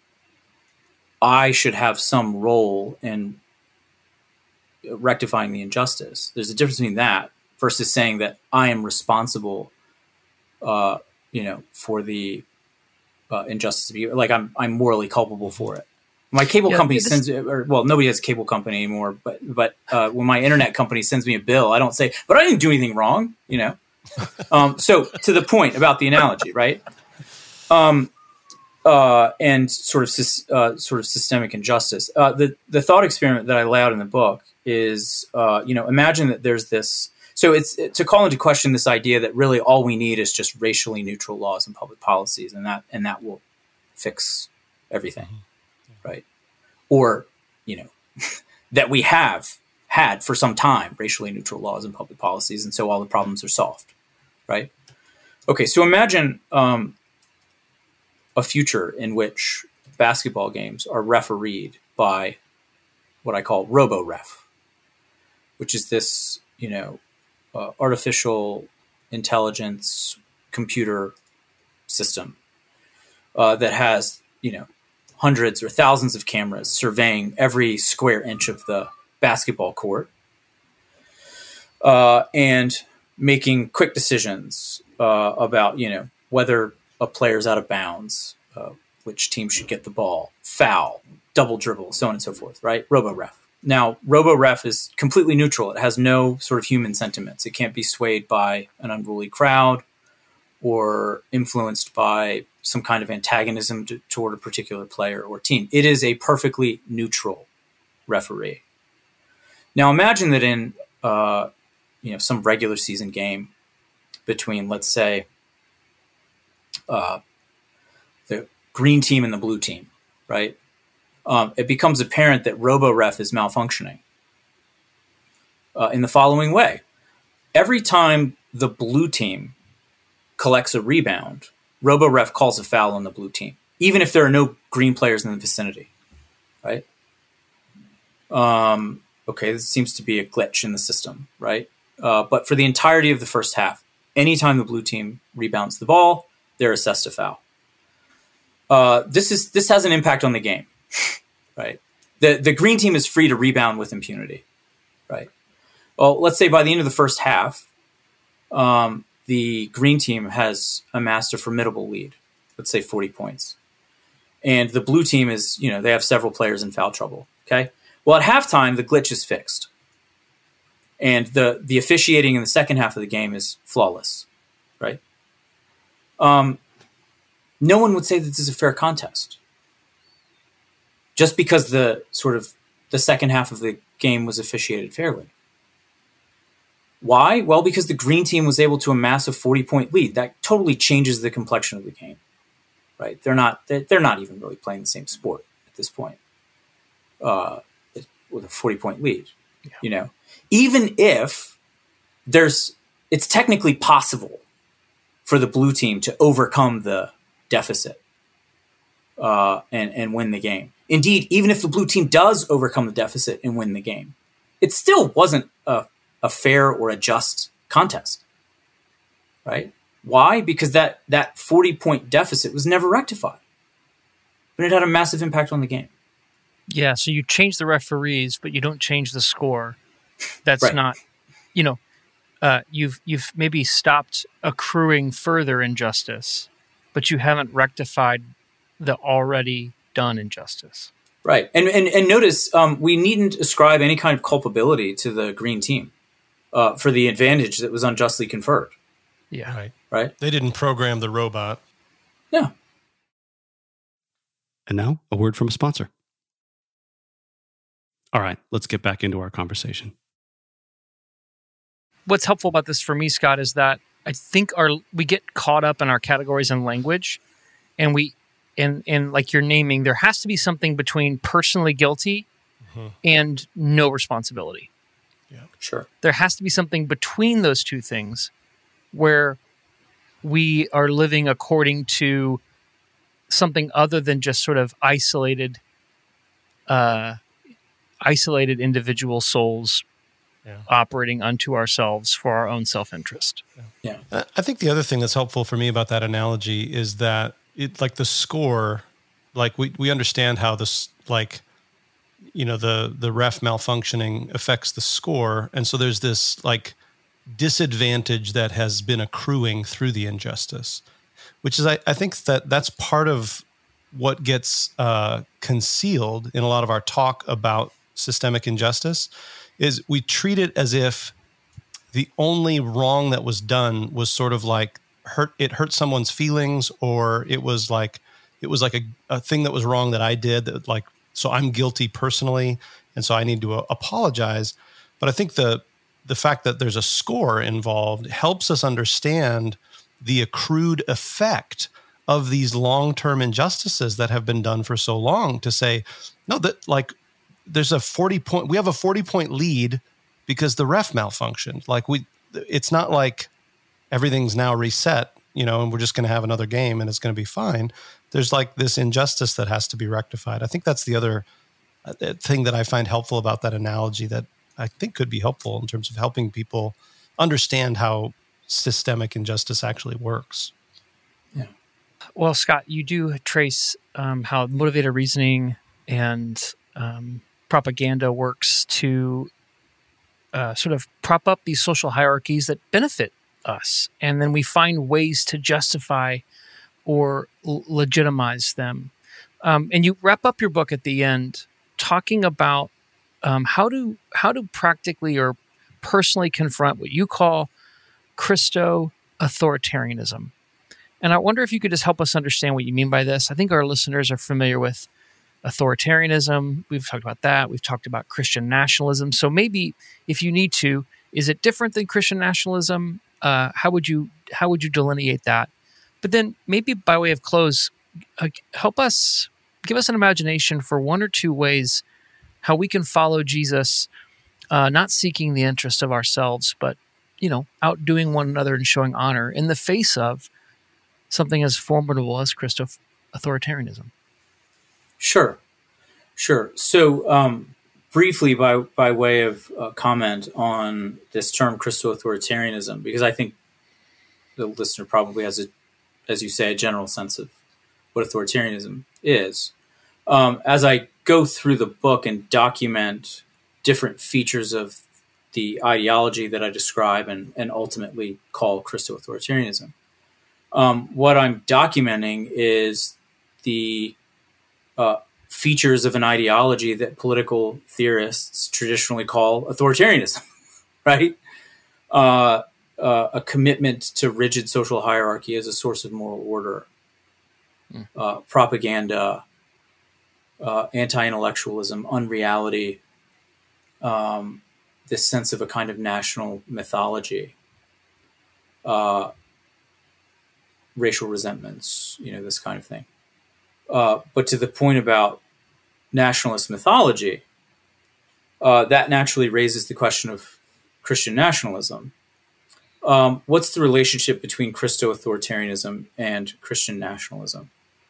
I should have some role in rectifying the injustice. There's a difference between that versus saying that I am responsible, uh, you know, for the uh, injustice to be like I'm I'm morally culpable for it. My cable yeah, company this- sends, or well, nobody has a cable company anymore. But but uh, when my internet company sends me a bill, I don't say, "But I didn't do anything wrong," you know. um, so to the point about the analogy, right? Um, uh, and sort of uh, sort of systemic injustice. Uh, the the thought experiment that I lay out in the book is, uh, you know, imagine that there's this. So it's to call into question this idea that really all we need is just racially neutral laws and public policies, and that and that will fix everything, mm-hmm. right? or, you know, that we have had for some time, racially neutral laws and public policies, and so all the problems are solved, right? Okay, so imagine um, a future in which basketball games are refereed by what I call robo-ref, which is this, you know, uh, artificial intelligence computer system uh, that has, you know, hundreds or thousands of cameras surveying every square inch of the basketball court uh, and making quick decisions uh, about, you know, whether a player's out of bounds, uh, which team should get the ball, foul, double dribble, so on and so forth, right? Robo-ref. Now, Robo-ref is completely neutral. It has no sort of human sentiments. It can't be swayed by an unruly crowd or influenced by some kind of antagonism to, toward a particular player or team. It is a perfectly neutral referee. Now, imagine that in uh, you know, some regular season game between, let's say, uh, the green team and the blue team, right? Um, it becomes apparent that robo-ref is malfunctioning uh, in the following way. Every time the blue team collects a rebound, robo-ref calls a foul on the blue team, even if there are no green players in the vicinity, right? Um, okay, this seems to be a glitch in the system, right? Uh, but for the entirety of the first half, anytime the blue team rebounds the ball, they're assessed a foul. Uh, this is this has an impact on the game, right? The the green team is free to rebound with impunity, right? Well, let's say by the end of the first half, um, the green team has amassed a formidable lead, let's say forty points. And the blue team is, you know, they have several players in foul trouble, okay? Well, at halftime, the glitch is fixed. And the, the officiating in the second half of the game is flawless, right? Um, no one would say that this is a fair contest. Just because the sort of the second half of the game was officiated fairly. Why? Well, because the green team was able to amass a forty-point lead. That totally changes the complexion of the game, right? They're not they're, they're not even really playing the same sport at this point uh, with a forty-point lead. Yeah. You know, even if there's, it's technically possible for the blue team to overcome the deficit uh, and and win the game. Indeed, even if the blue team does overcome the deficit and win the game, it still wasn't a a fair or a just contest, right? Why? Because that that forty-point deficit was never rectified, but it had a massive impact on the game. Yeah, so you change the referees, but you don't change the score. That's right. not, you know, uh, you've you've maybe stopped accruing further injustice, but you haven't rectified the already done injustice. Right, and and and notice um, we needn't ascribe any kind of culpability to the green team. Uh, for the advantage that was unjustly conferred. Yeah. Right. Right? They didn't program the robot. Yeah. And now, a word from a sponsor. All right, let's get back into our conversation. What's helpful about this for me, Scott, is that I think our we get caught up in our categories and language, and we and and like you're naming, there has to be something between personally guilty mm-hmm. and no responsibility. Yeah, sure. There has to be something between those two things where we are living according to something other than just sort of isolated, uh, isolated individual souls yeah. operating unto ourselves for our own self-interest. Yeah. yeah. I think the other thing that's helpful for me about that analogy is that it, like the score, like we, we understand how this, like, you know, the, the ref malfunctioning affects the score. And so there's this like disadvantage that has been accruing through the injustice, which is, I, I think that that's part of what gets uh, concealed in a lot of our talk about systemic injustice is we treat it as if the only wrong that was done was sort of like hurt, it hurt someone's feelings, or it was like, it was like a, a thing that was wrong that I did that like, so I'm guilty personally, and so I need to uh, apologize. But I think the the fact that there's a score involved helps us understand the accrued effect of these long-term injustices that have been done for so long to say, no, that like there's a forty point, we have a forty point lead because the ref malfunctioned. Like we, it's not like everything's now reset, you know, and we're just going to have another game and it's going to be fine. There's like this injustice that has to be rectified. I think that's the other thing that I find helpful about that analogy that I think could be helpful in terms of helping people understand how systemic injustice actually works. Yeah. Well, Scott, you do trace um, how motivated reasoning and um, propaganda works to uh, sort of prop up these social hierarchies that benefit us. And then we find ways to justify or l- legitimize them. Um, and you wrap up your book at the end talking about um, how to how to practically or personally confront what you call Christo-authoritarianism. And I wonder if you could just help us understand what you mean by this. I think our listeners are familiar with authoritarianism. We've talked about that. We've talked about Christian nationalism. So maybe if you need to, is it different than Christian nationalism? Uh, how would you how would you delineate that? But then maybe by way of close, uh, help us, give us an imagination for one or two ways how we can follow Jesus, uh, not seeking the interest of ourselves, but, you know, outdoing one another and showing honor in the face of something as formidable as Christo-authoritarianism. Sure, sure. So um, briefly, by by way of uh, comment on this term Christo-authoritarianism, because I think the listener probably has, a, as you say, a general sense of what authoritarianism is. Um, as I go through the book and document different features of the ideology that I describe and, and ultimately call Christo-authoritarianism, um, what I'm documenting is the uh, features of an ideology that political theorists traditionally call authoritarianism, right? Uh, uh, a commitment to rigid social hierarchy as a source of moral order, mm. uh, propaganda, uh, anti-intellectualism, unreality, um, this sense of a kind of national mythology, uh, racial resentments, you know, this kind of thing. Uh, but to the point about nationalist mythology, uh, that naturally raises the question of Christian nationalism. Um, what's the relationship between Christo-authoritarianism and Christian nationalism?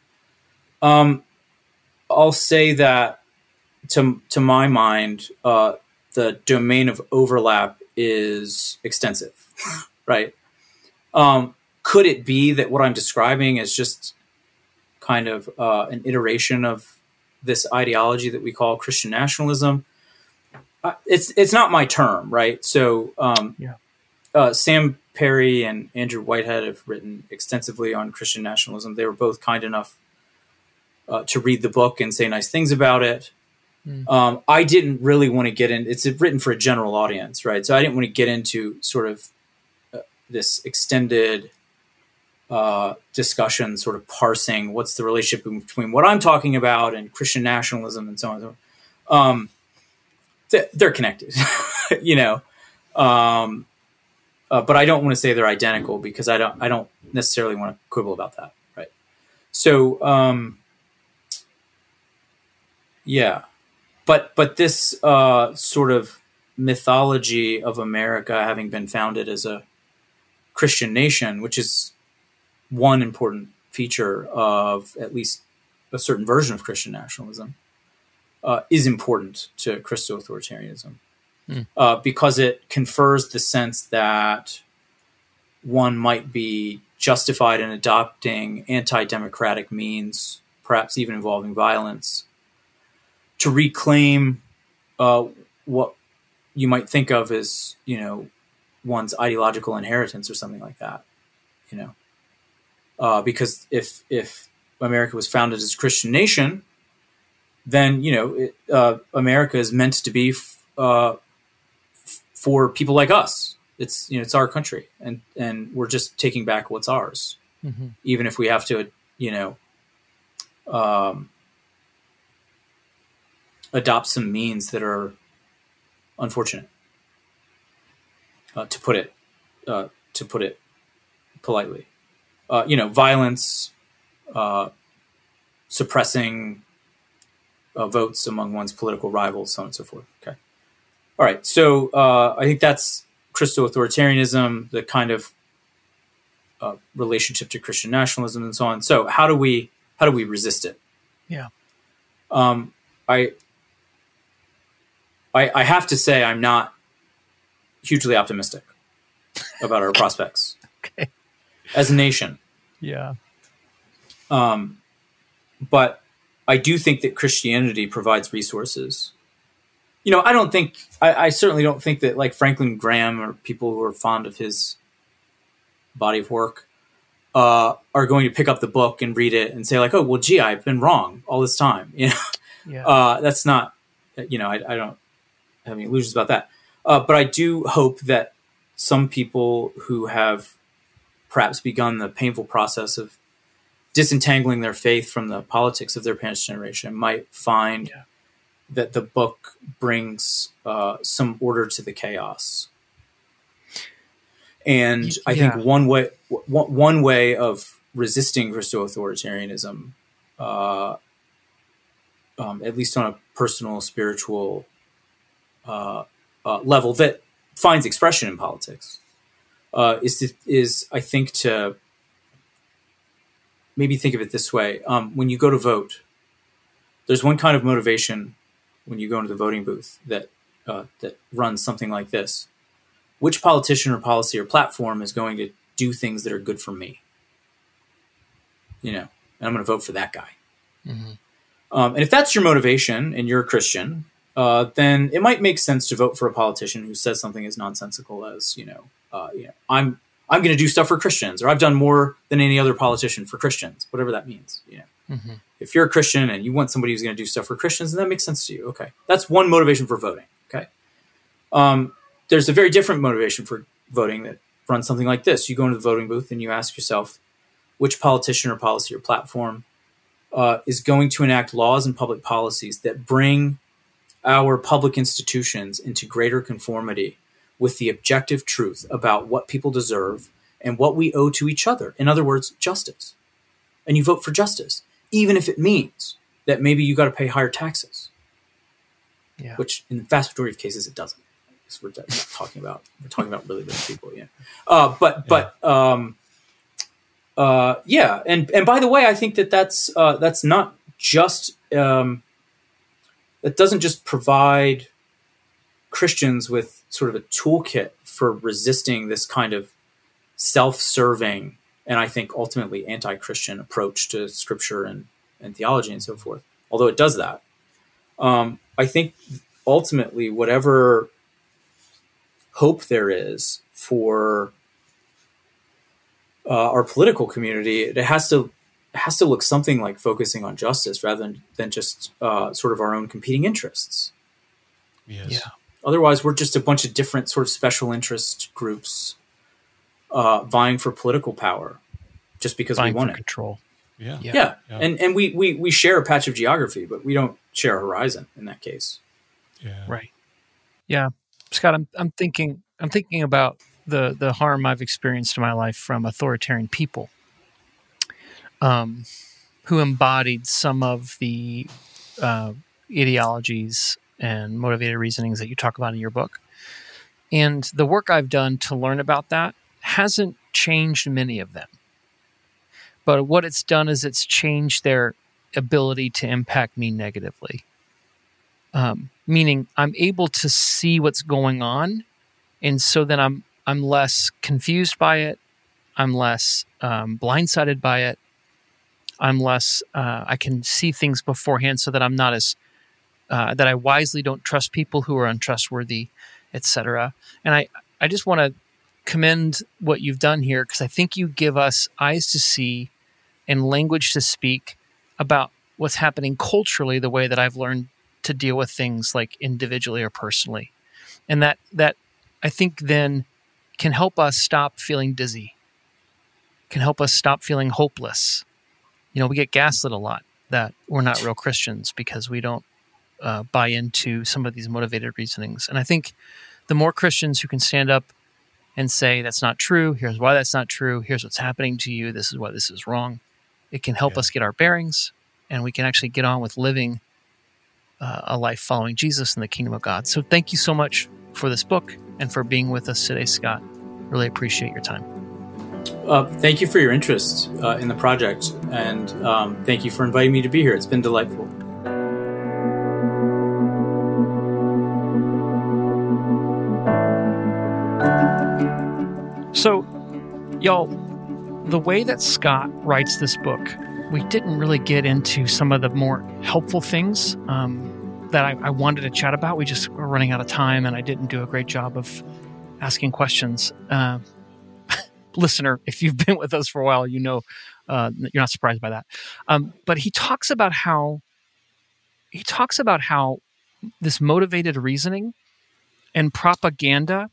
Um, I'll say that, to to my mind, uh, the domain of overlap is extensive, right? Um, could it be that what I'm describing is just kind of uh, an iteration of this ideology that we call Christian nationalism? Uh, it's it's not my term, right? So um, yeah. uh, Sam Perry and Andrew Whitehead have written extensively on Christian nationalism. They were both kind enough uh, to read the book and say nice things about it. Mm. Um, I didn't really want to get in. It's written for a general audience, right? So I didn't want to get into sort of uh, this extended uh, discussion, sort of parsing what's the relationship between what I'm talking about and Christian nationalism and so on. And so on. Um, th- they're connected, you know. Um, uh, but I don't want to say they're identical because I don't. I don't necessarily want to quibble about that, right? So, um, yeah. But but this uh, sort of mythology of America having been founded as a Christian nation, which is one important feature of at least a certain version of Christian nationalism, uh, is important to Christo-authoritarianism mm. uh, because it confers the sense that one might be justified in adopting anti-democratic means, perhaps even involving violence, to reclaim uh, what you might think of as, you know, one's ideological inheritance or something like that, you know. Uh, because if if America was founded as a Christian nation, then, you know, it, uh, America is meant to be f- uh, f- for people like us. It's, you know, it's our country, and, and we're just taking back what's ours, mm-hmm. even if we have to, you know, um, adopt some means that are unfortunate, uh, to put it uh, to put it politely. Uh, you know, violence, uh, suppressing uh, votes among one's political rivals, so on and so forth. Okay. All right. So uh, I think that's Christo-authoritarianism, the kind of uh, relationship to Christian nationalism and so on. So how do we how do we resist it? Yeah. Um, I, I I have to say I'm not hugely optimistic about our prospects Okay. as a nation. Yeah. Um, but I do think that Christianity provides resources. You know, I don't think, I, I certainly don't think that like Franklin Graham or people who are fond of his body of work uh, are going to pick up the book and read it and say like, oh, well, gee, I've been wrong all this time. You know, Yeah. uh, that's not, you know, I, I don't have any illusions about that. Uh, but I do hope that some people who have perhaps begun the painful process of disentangling their faith from the politics of their parents' generation might find Yeah. that the book brings uh, some order to the chaos. And Y- I yeah. think one way w- one way of resisting Christo-authoritarianism, uh, um, at least on a personal, spiritual uh, uh, level that finds expression in politics, uh, is to, is I think to maybe think of it this way: um, when you go to vote, there's one kind of motivation when you go into the voting booth that uh, that runs something like this: which politician or policy or platform is going to do things that are good for me? You know, and I'm going to vote for that guy. Mm-hmm. Um, and if that's your motivation and you're a Christian, uh, then it might make sense to vote for a politician who says something as nonsensical as, you know, uh, you know, I'm I'm going to do stuff for Christians, or I've done more than any other politician for Christians, whatever that means. You know, Mm-hmm. if you're a Christian and you want somebody who's going to do stuff for Christians, then that makes sense to you. Okay, that's one motivation for voting. Okay, um, there's a very different motivation for voting that runs something like this: you go into the voting booth and you ask yourself, which politician or policy or platform uh, is going to enact laws and public policies that bring our public institutions into greater conformity with the objective truth about what people deserve and what we owe to each other. In other words, justice. And you vote for justice, even if it means that maybe you got to pay higher taxes, Yeah. which in the vast majority of cases it doesn't. Because we're not talking about we're talking about really rich people, yeah. Uh, but but um, uh, yeah, and and by the way, I think that that's uh, that's not just um, that doesn't just provide Christians with sort of a toolkit for resisting this kind of self-serving and I think ultimately anti-Christian approach to scripture and, and theology and so forth. Although it does that, um, I think ultimately whatever hope there is for uh, our political community, it has to it has to look something like focusing on justice rather than, than just uh, sort of our own competing interests. Yes. Yeah. Otherwise, we're just a bunch of different sort of special interest groups uh, vying for political power just because Vying we want for it. control. Yeah. Yeah. Yeah. Yeah. And and we, we we share a patch of geography, but we don't share a horizon in that case. Yeah. Right. Yeah. Scott, I'm I'm thinking I'm thinking about the the harm I've experienced in my life from authoritarian people. Um, who embodied some of the uh, ideologies and motivated reasonings that you talk about in your book. And the work I've done to learn about that hasn't changed many of them. But what it's done is it's changed their ability to impact me negatively. Um, meaning I'm able to see what's going on, and so then I'm I'm less confused by it. I'm less um, blindsided by it. I'm less. Uh, I can see things beforehand, so that I'm not as uh, that I wisely don't trust people who are untrustworthy, et cetera. And I I just want to commend what you've done here, because I think you give us eyes to see and language to speak about what's happening culturally, the way that I've learned to deal with things like individually or personally. And that, that I think then can help us stop feeling dizzy, can help us stop feeling hopeless. You know, we get gaslit a lot that we're not real Christians because we don't uh, buy into some of these motivated reasonings. And I think the more Christians who can stand up and say, that's not true, here's why that's not true, here's what's happening to you, this is why this is wrong, It can help Yeah. us get our bearings, and we can actually get on with living uh, a life following Jesus in the kingdom of God. So thank you so much for this book and for being with us today, Scott. Really appreciate your time. Uh, thank you for your interest uh, in the project, and um, thank you for inviting me to be here. It's been delightful. So, y'all, the way that Scott writes this book, we didn't really get into some of the more helpful things um, that I, I wanted to chat about. We just were running out of time, and I didn't do a great job of asking questions. Uh, listener, if you've been with us for a while, you know uh, you're not surprised by that. Um, but he talks about how he talks about how this motivated reasoning and propaganda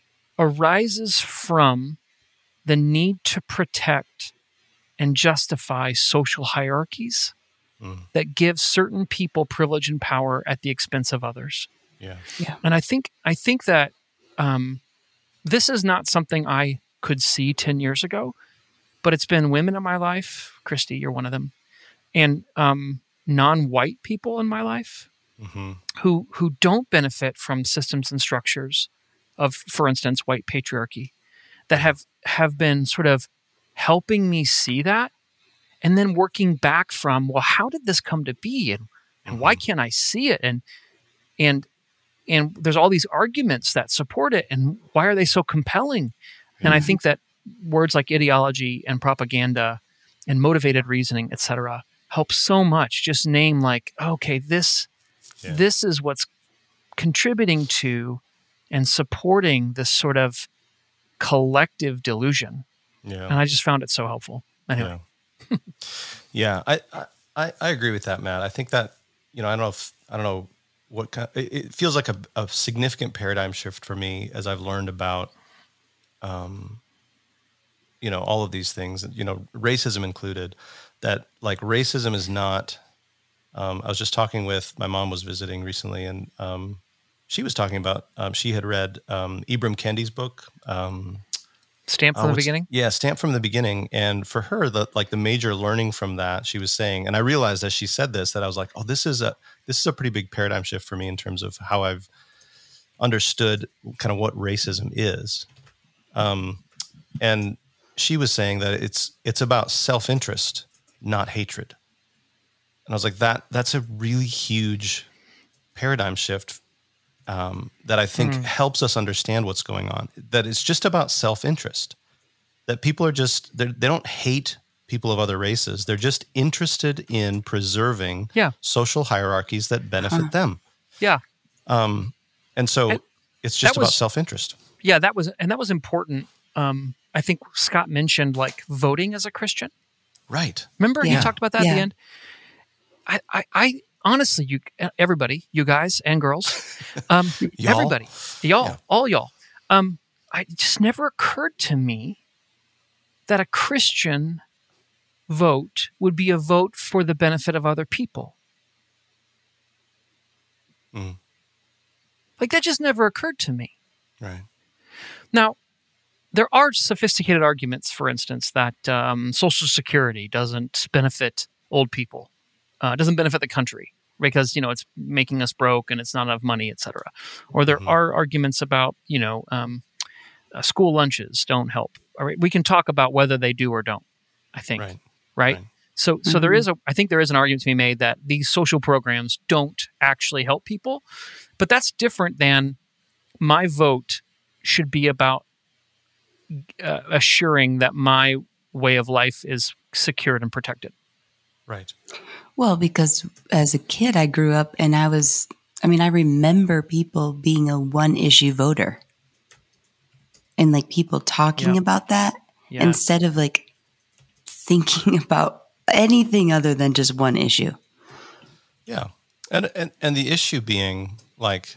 arises from the need to protect and justify social hierarchies mm. that give certain people privilege and power at the expense of others. Yeah. Yeah. And I think I think that um, this is not something I could see ten years ago, but it's been women in my life. Christy, you're one of them. And um, non-white people in my life mm-hmm. who who don't benefit from systems and structures of, for instance, white patriarchy, that have, have been sort of helping me see that, and then working back from, well, how did this come to be, and, and mm-hmm. why can't I see it, and and and there's all these arguments that support it, and why are they so compelling? Mm-hmm. And I think that words like ideology and propaganda and motivated reasoning, et cetera, help so much. Just name like, okay, this yeah. this is what's contributing to and supporting this sort of collective delusion. Yeah. And I just found it so helpful. Anyway. Yeah, yeah I, I, I agree with that, Matt. I think that, you know, I don't know if, I don't know what kind, it, it feels like a, a significant paradigm shift for me as I've learned about, um, you know, all of these things, you know, racism included, that like racism is not, um, I was just talking with, my mom was visiting recently, and, um, she was talking about, um, she had read um, Ibram Kendi's book. Um, Stamped from uh, the beginning? Yeah, Stamped from the Beginning. And for her, the like the major learning from that, she was saying, and I realized as she said this, that I was like, oh, this is a this is a pretty big paradigm shift for me in terms of how I've understood kind of what racism is. Um, and she was saying that it's it's about self-interest, not hatred. And I was like, that that's a really huge paradigm shift. Um, that I think mm. helps us understand what's going on. That it's just about self-interest. That people are just, they don't hate people of other races. They're just interested in preserving yeah. social hierarchies that benefit huh. them. Yeah. Um, and so and it's just was, about self-interest. Yeah, that was, and that was important. Um, I think Scott mentioned like voting as a Christian. Right. Remember yeah. he talked about that yeah. at the end? I, I, I honestly, you, everybody, you guys and girls, um, y'all. everybody, y'all, yeah. all y'all, um, I, it just never occurred to me that a Christian vote would be a vote for the benefit of other people. Mm. Like that just never occurred to me. Right. Now, there are sophisticated arguments, for instance, that um, Social Security doesn't benefit old people. Uh, doesn't benefit the country because, you know, it's making us broke and it's not enough money, et cetera. Or there mm-hmm. are arguments about, you know, um, uh, school lunches don't help. All right, we can talk about whether they do or don't, I think, right? right? right. So, mm-hmm. so there is a, I think there is an argument to be made that these social programs don't actually help people, but that's different than my vote should be about uh, assuring that my way of life is secured and protected. Right. Well, because as a kid, I grew up and I was, I mean, I remember people being a one issue voter and like people talking yeah. about that yeah. instead of like thinking about anything other than just one issue. Yeah. And, and, and the issue being like,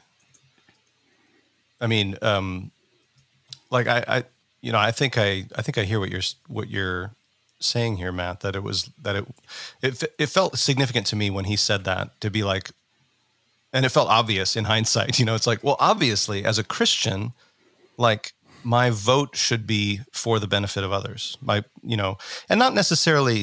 I mean, um, like I, I, you know, I think I, I think I hear what you're, what you're saying here, Matt, that it was, that it, it, it felt significant to me when he said that, to be like, and it felt obvious in hindsight, you know, it's like, well, obviously as a Christian, like my vote should be for the benefit of others. My, you know, and not necessarily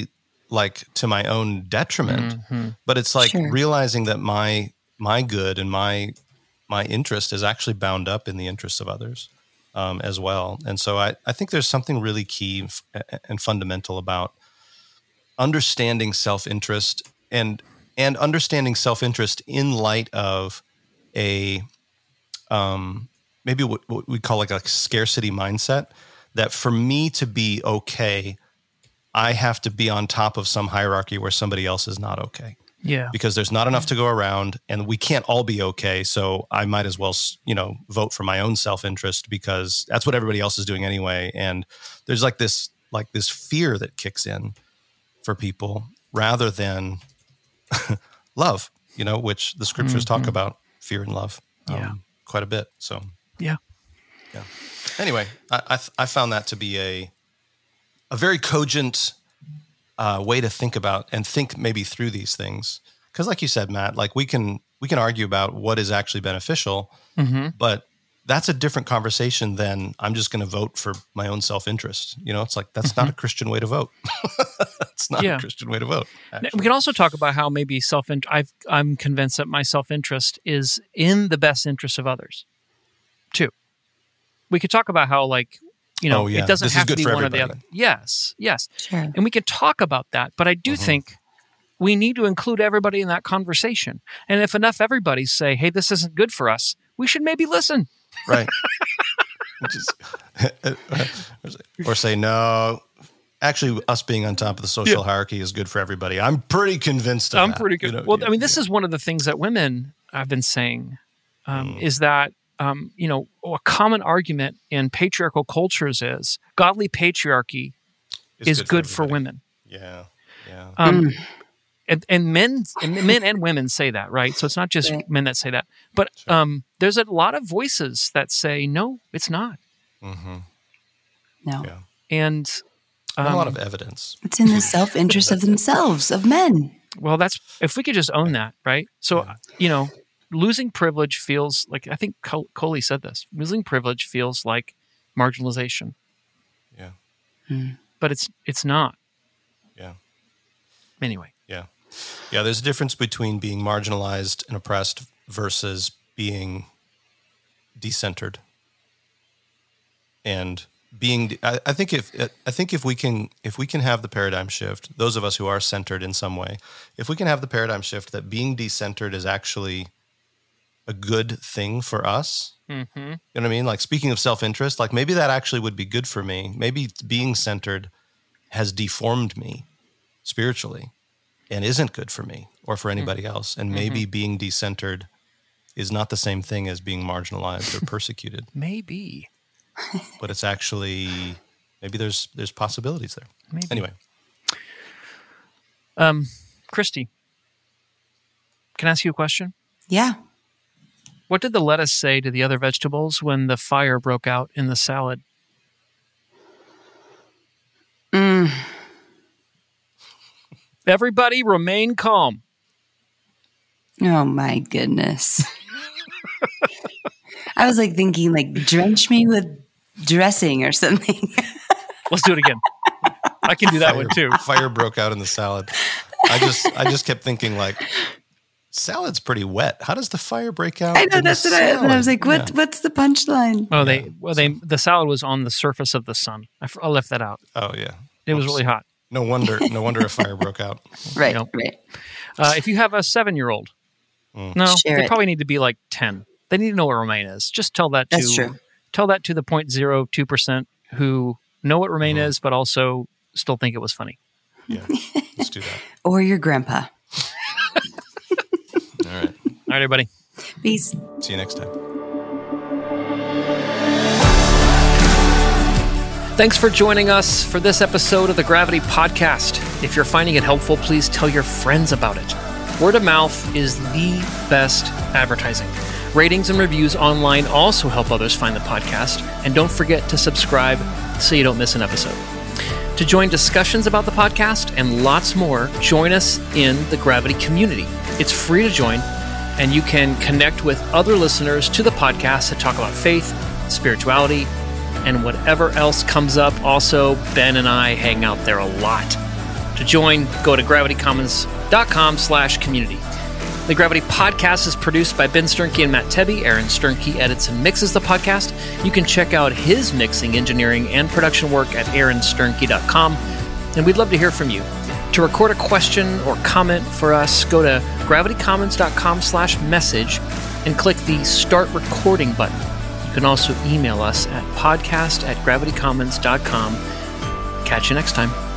like to my own detriment, Mm-hmm. but it's like Sure. realizing that my my good and my my interest is actually bound up in the interests of others um, as well. And so I, I think there's something really key f- and fundamental about understanding self-interest and and understanding self-interest in light of a um, maybe what, what we call like a scarcity mindset, that for me to be okay, I have to be on top of some hierarchy where somebody else is not okay. Yeah. Because there's not enough to go around and we can't all be okay. So I might as well, you know, vote for my own self-interest because that's what everybody else is doing anyway. And there's like this, like this fear that kicks in for people rather than love, you know, which the scriptures Mm-hmm. talk about fear and love um, Yeah. quite a bit. So, Yeah. yeah. Anyway, I, I, I found that to be a, a very cogent Uh, way to think about and think maybe through these things. Because like you said, Matt, like we can we can argue about what is actually beneficial, Mm-hmm. but that's a different conversation than I'm just going to vote for my own self-interest. You know, it's like, that's not a Christian way to vote. It's not Yeah. a Christian way to vote. We actually. can also talk about how maybe self. I've, I'm convinced that my self-interest is in the best interest of others, too. We could talk about how, like, you know, Oh, yeah. it doesn't This is have to good be for one or the everybody. other. Yes, yes. Sure. And we can talk about that, but I do Mm-hmm. think we need to include everybody in that conversation. And if enough everybody's say, hey, this isn't good for us, we should maybe listen. Right. Which is, or say, no, actually us being on top of the social Yeah. hierarchy is good for everybody. I'm pretty convinced of I'm that, pretty good. you know? well, Yeah, I mean, this yeah. is one of the things that women have been saying um, Mm. is that, um, you know, a common argument in patriarchal cultures is godly patriarchy It's is good for, everybody. women. Yeah. Yeah. Um, and, and men, and men and women say that, right? So it's not just Right. men that say that, but Sure. um, there's a lot of voices that say no, it's not. Mm-hmm. No. Yeah. And um, And a lot of evidence. It's in the self-interest of themselves, of men. well, that's if we could just own that, right? So Yeah. you know, losing privilege feels like I think Col- Coley said this. Losing privilege feels like marginalization, Yeah. but it's it's not. Yeah. Anyway, Yeah. Yeah. There's a difference between being marginalized and oppressed versus being decentered. And being, I, I think if I think if we can if we can have the paradigm shift, those of us who are centered in some way, if we can have the paradigm shift that being decentered is actually a good thing for us. mm-hmm. You know what I mean? Like speaking of self-interest, like maybe that actually would be good for me. Maybe being centered has deformed me spiritually and isn't good for me or for anybody else. And maybe being decentered is not the same thing as being marginalized or persecuted, maybe. but it's actually, maybe there's, there's possibilities there. Maybe. Anyway. Um, Christy, can I ask you a question? Yeah. What did the lettuce say to the other vegetables when the fire broke out in the salad? Mm. Everybody remain calm. Oh my goodness. I was like thinking like drench me with dressing or something. Let's do it again. I can do that one too. Fire broke out in the salad. I just, I just kept thinking like, salad's pretty wet. How does the fire break out? I know in the that's what I, and I was salad? like, what? Yeah. What's the punchline? Oh, they well they the salad was on the surface of the sun. I, f- I left that out. Oh yeah. It was Oops. really hot. No wonder, no wonder a fire broke out. Right, Nope. right. Uh, if you have a seven-year-old, Mm. no, Share they it. probably need to be like ten. They need to know what Remain is. Just tell that to That's true. tell that to the zero point zero two percent who know what Remain Mhm. is, but also still think it was funny. Yeah, let's do that. Or your grandpa. All right. All right, everybody. Peace. See you next time. Thanks for joining us for this episode of the Gravity Podcast. If you're finding it helpful, please tell your friends about it. Word of mouth is the best advertising. Ratings and reviews online also help others find the podcast. And don't forget to subscribe so you don't miss an episode. To join discussions about the podcast and lots more, join us in the Gravity community. It's free to join, and you can connect with other listeners to the podcast that talk about faith, spirituality, and whatever else comes up. Also, Ben and I hang out there a lot. To join, go to gravitycommons.com slash community. The Gravity Podcast is produced by Ben Sternke and Matt Tebbe. Aaron Sternke edits and mixes the podcast. You can check out his mixing, engineering, and production work at aaron sternke dot com. And we'd love to hear from you. To record a question or comment for us, go to gravitycommons.com slash message and click the Start Recording button. You can also email us at podcast at gravitycommons dot com. Catch you next time.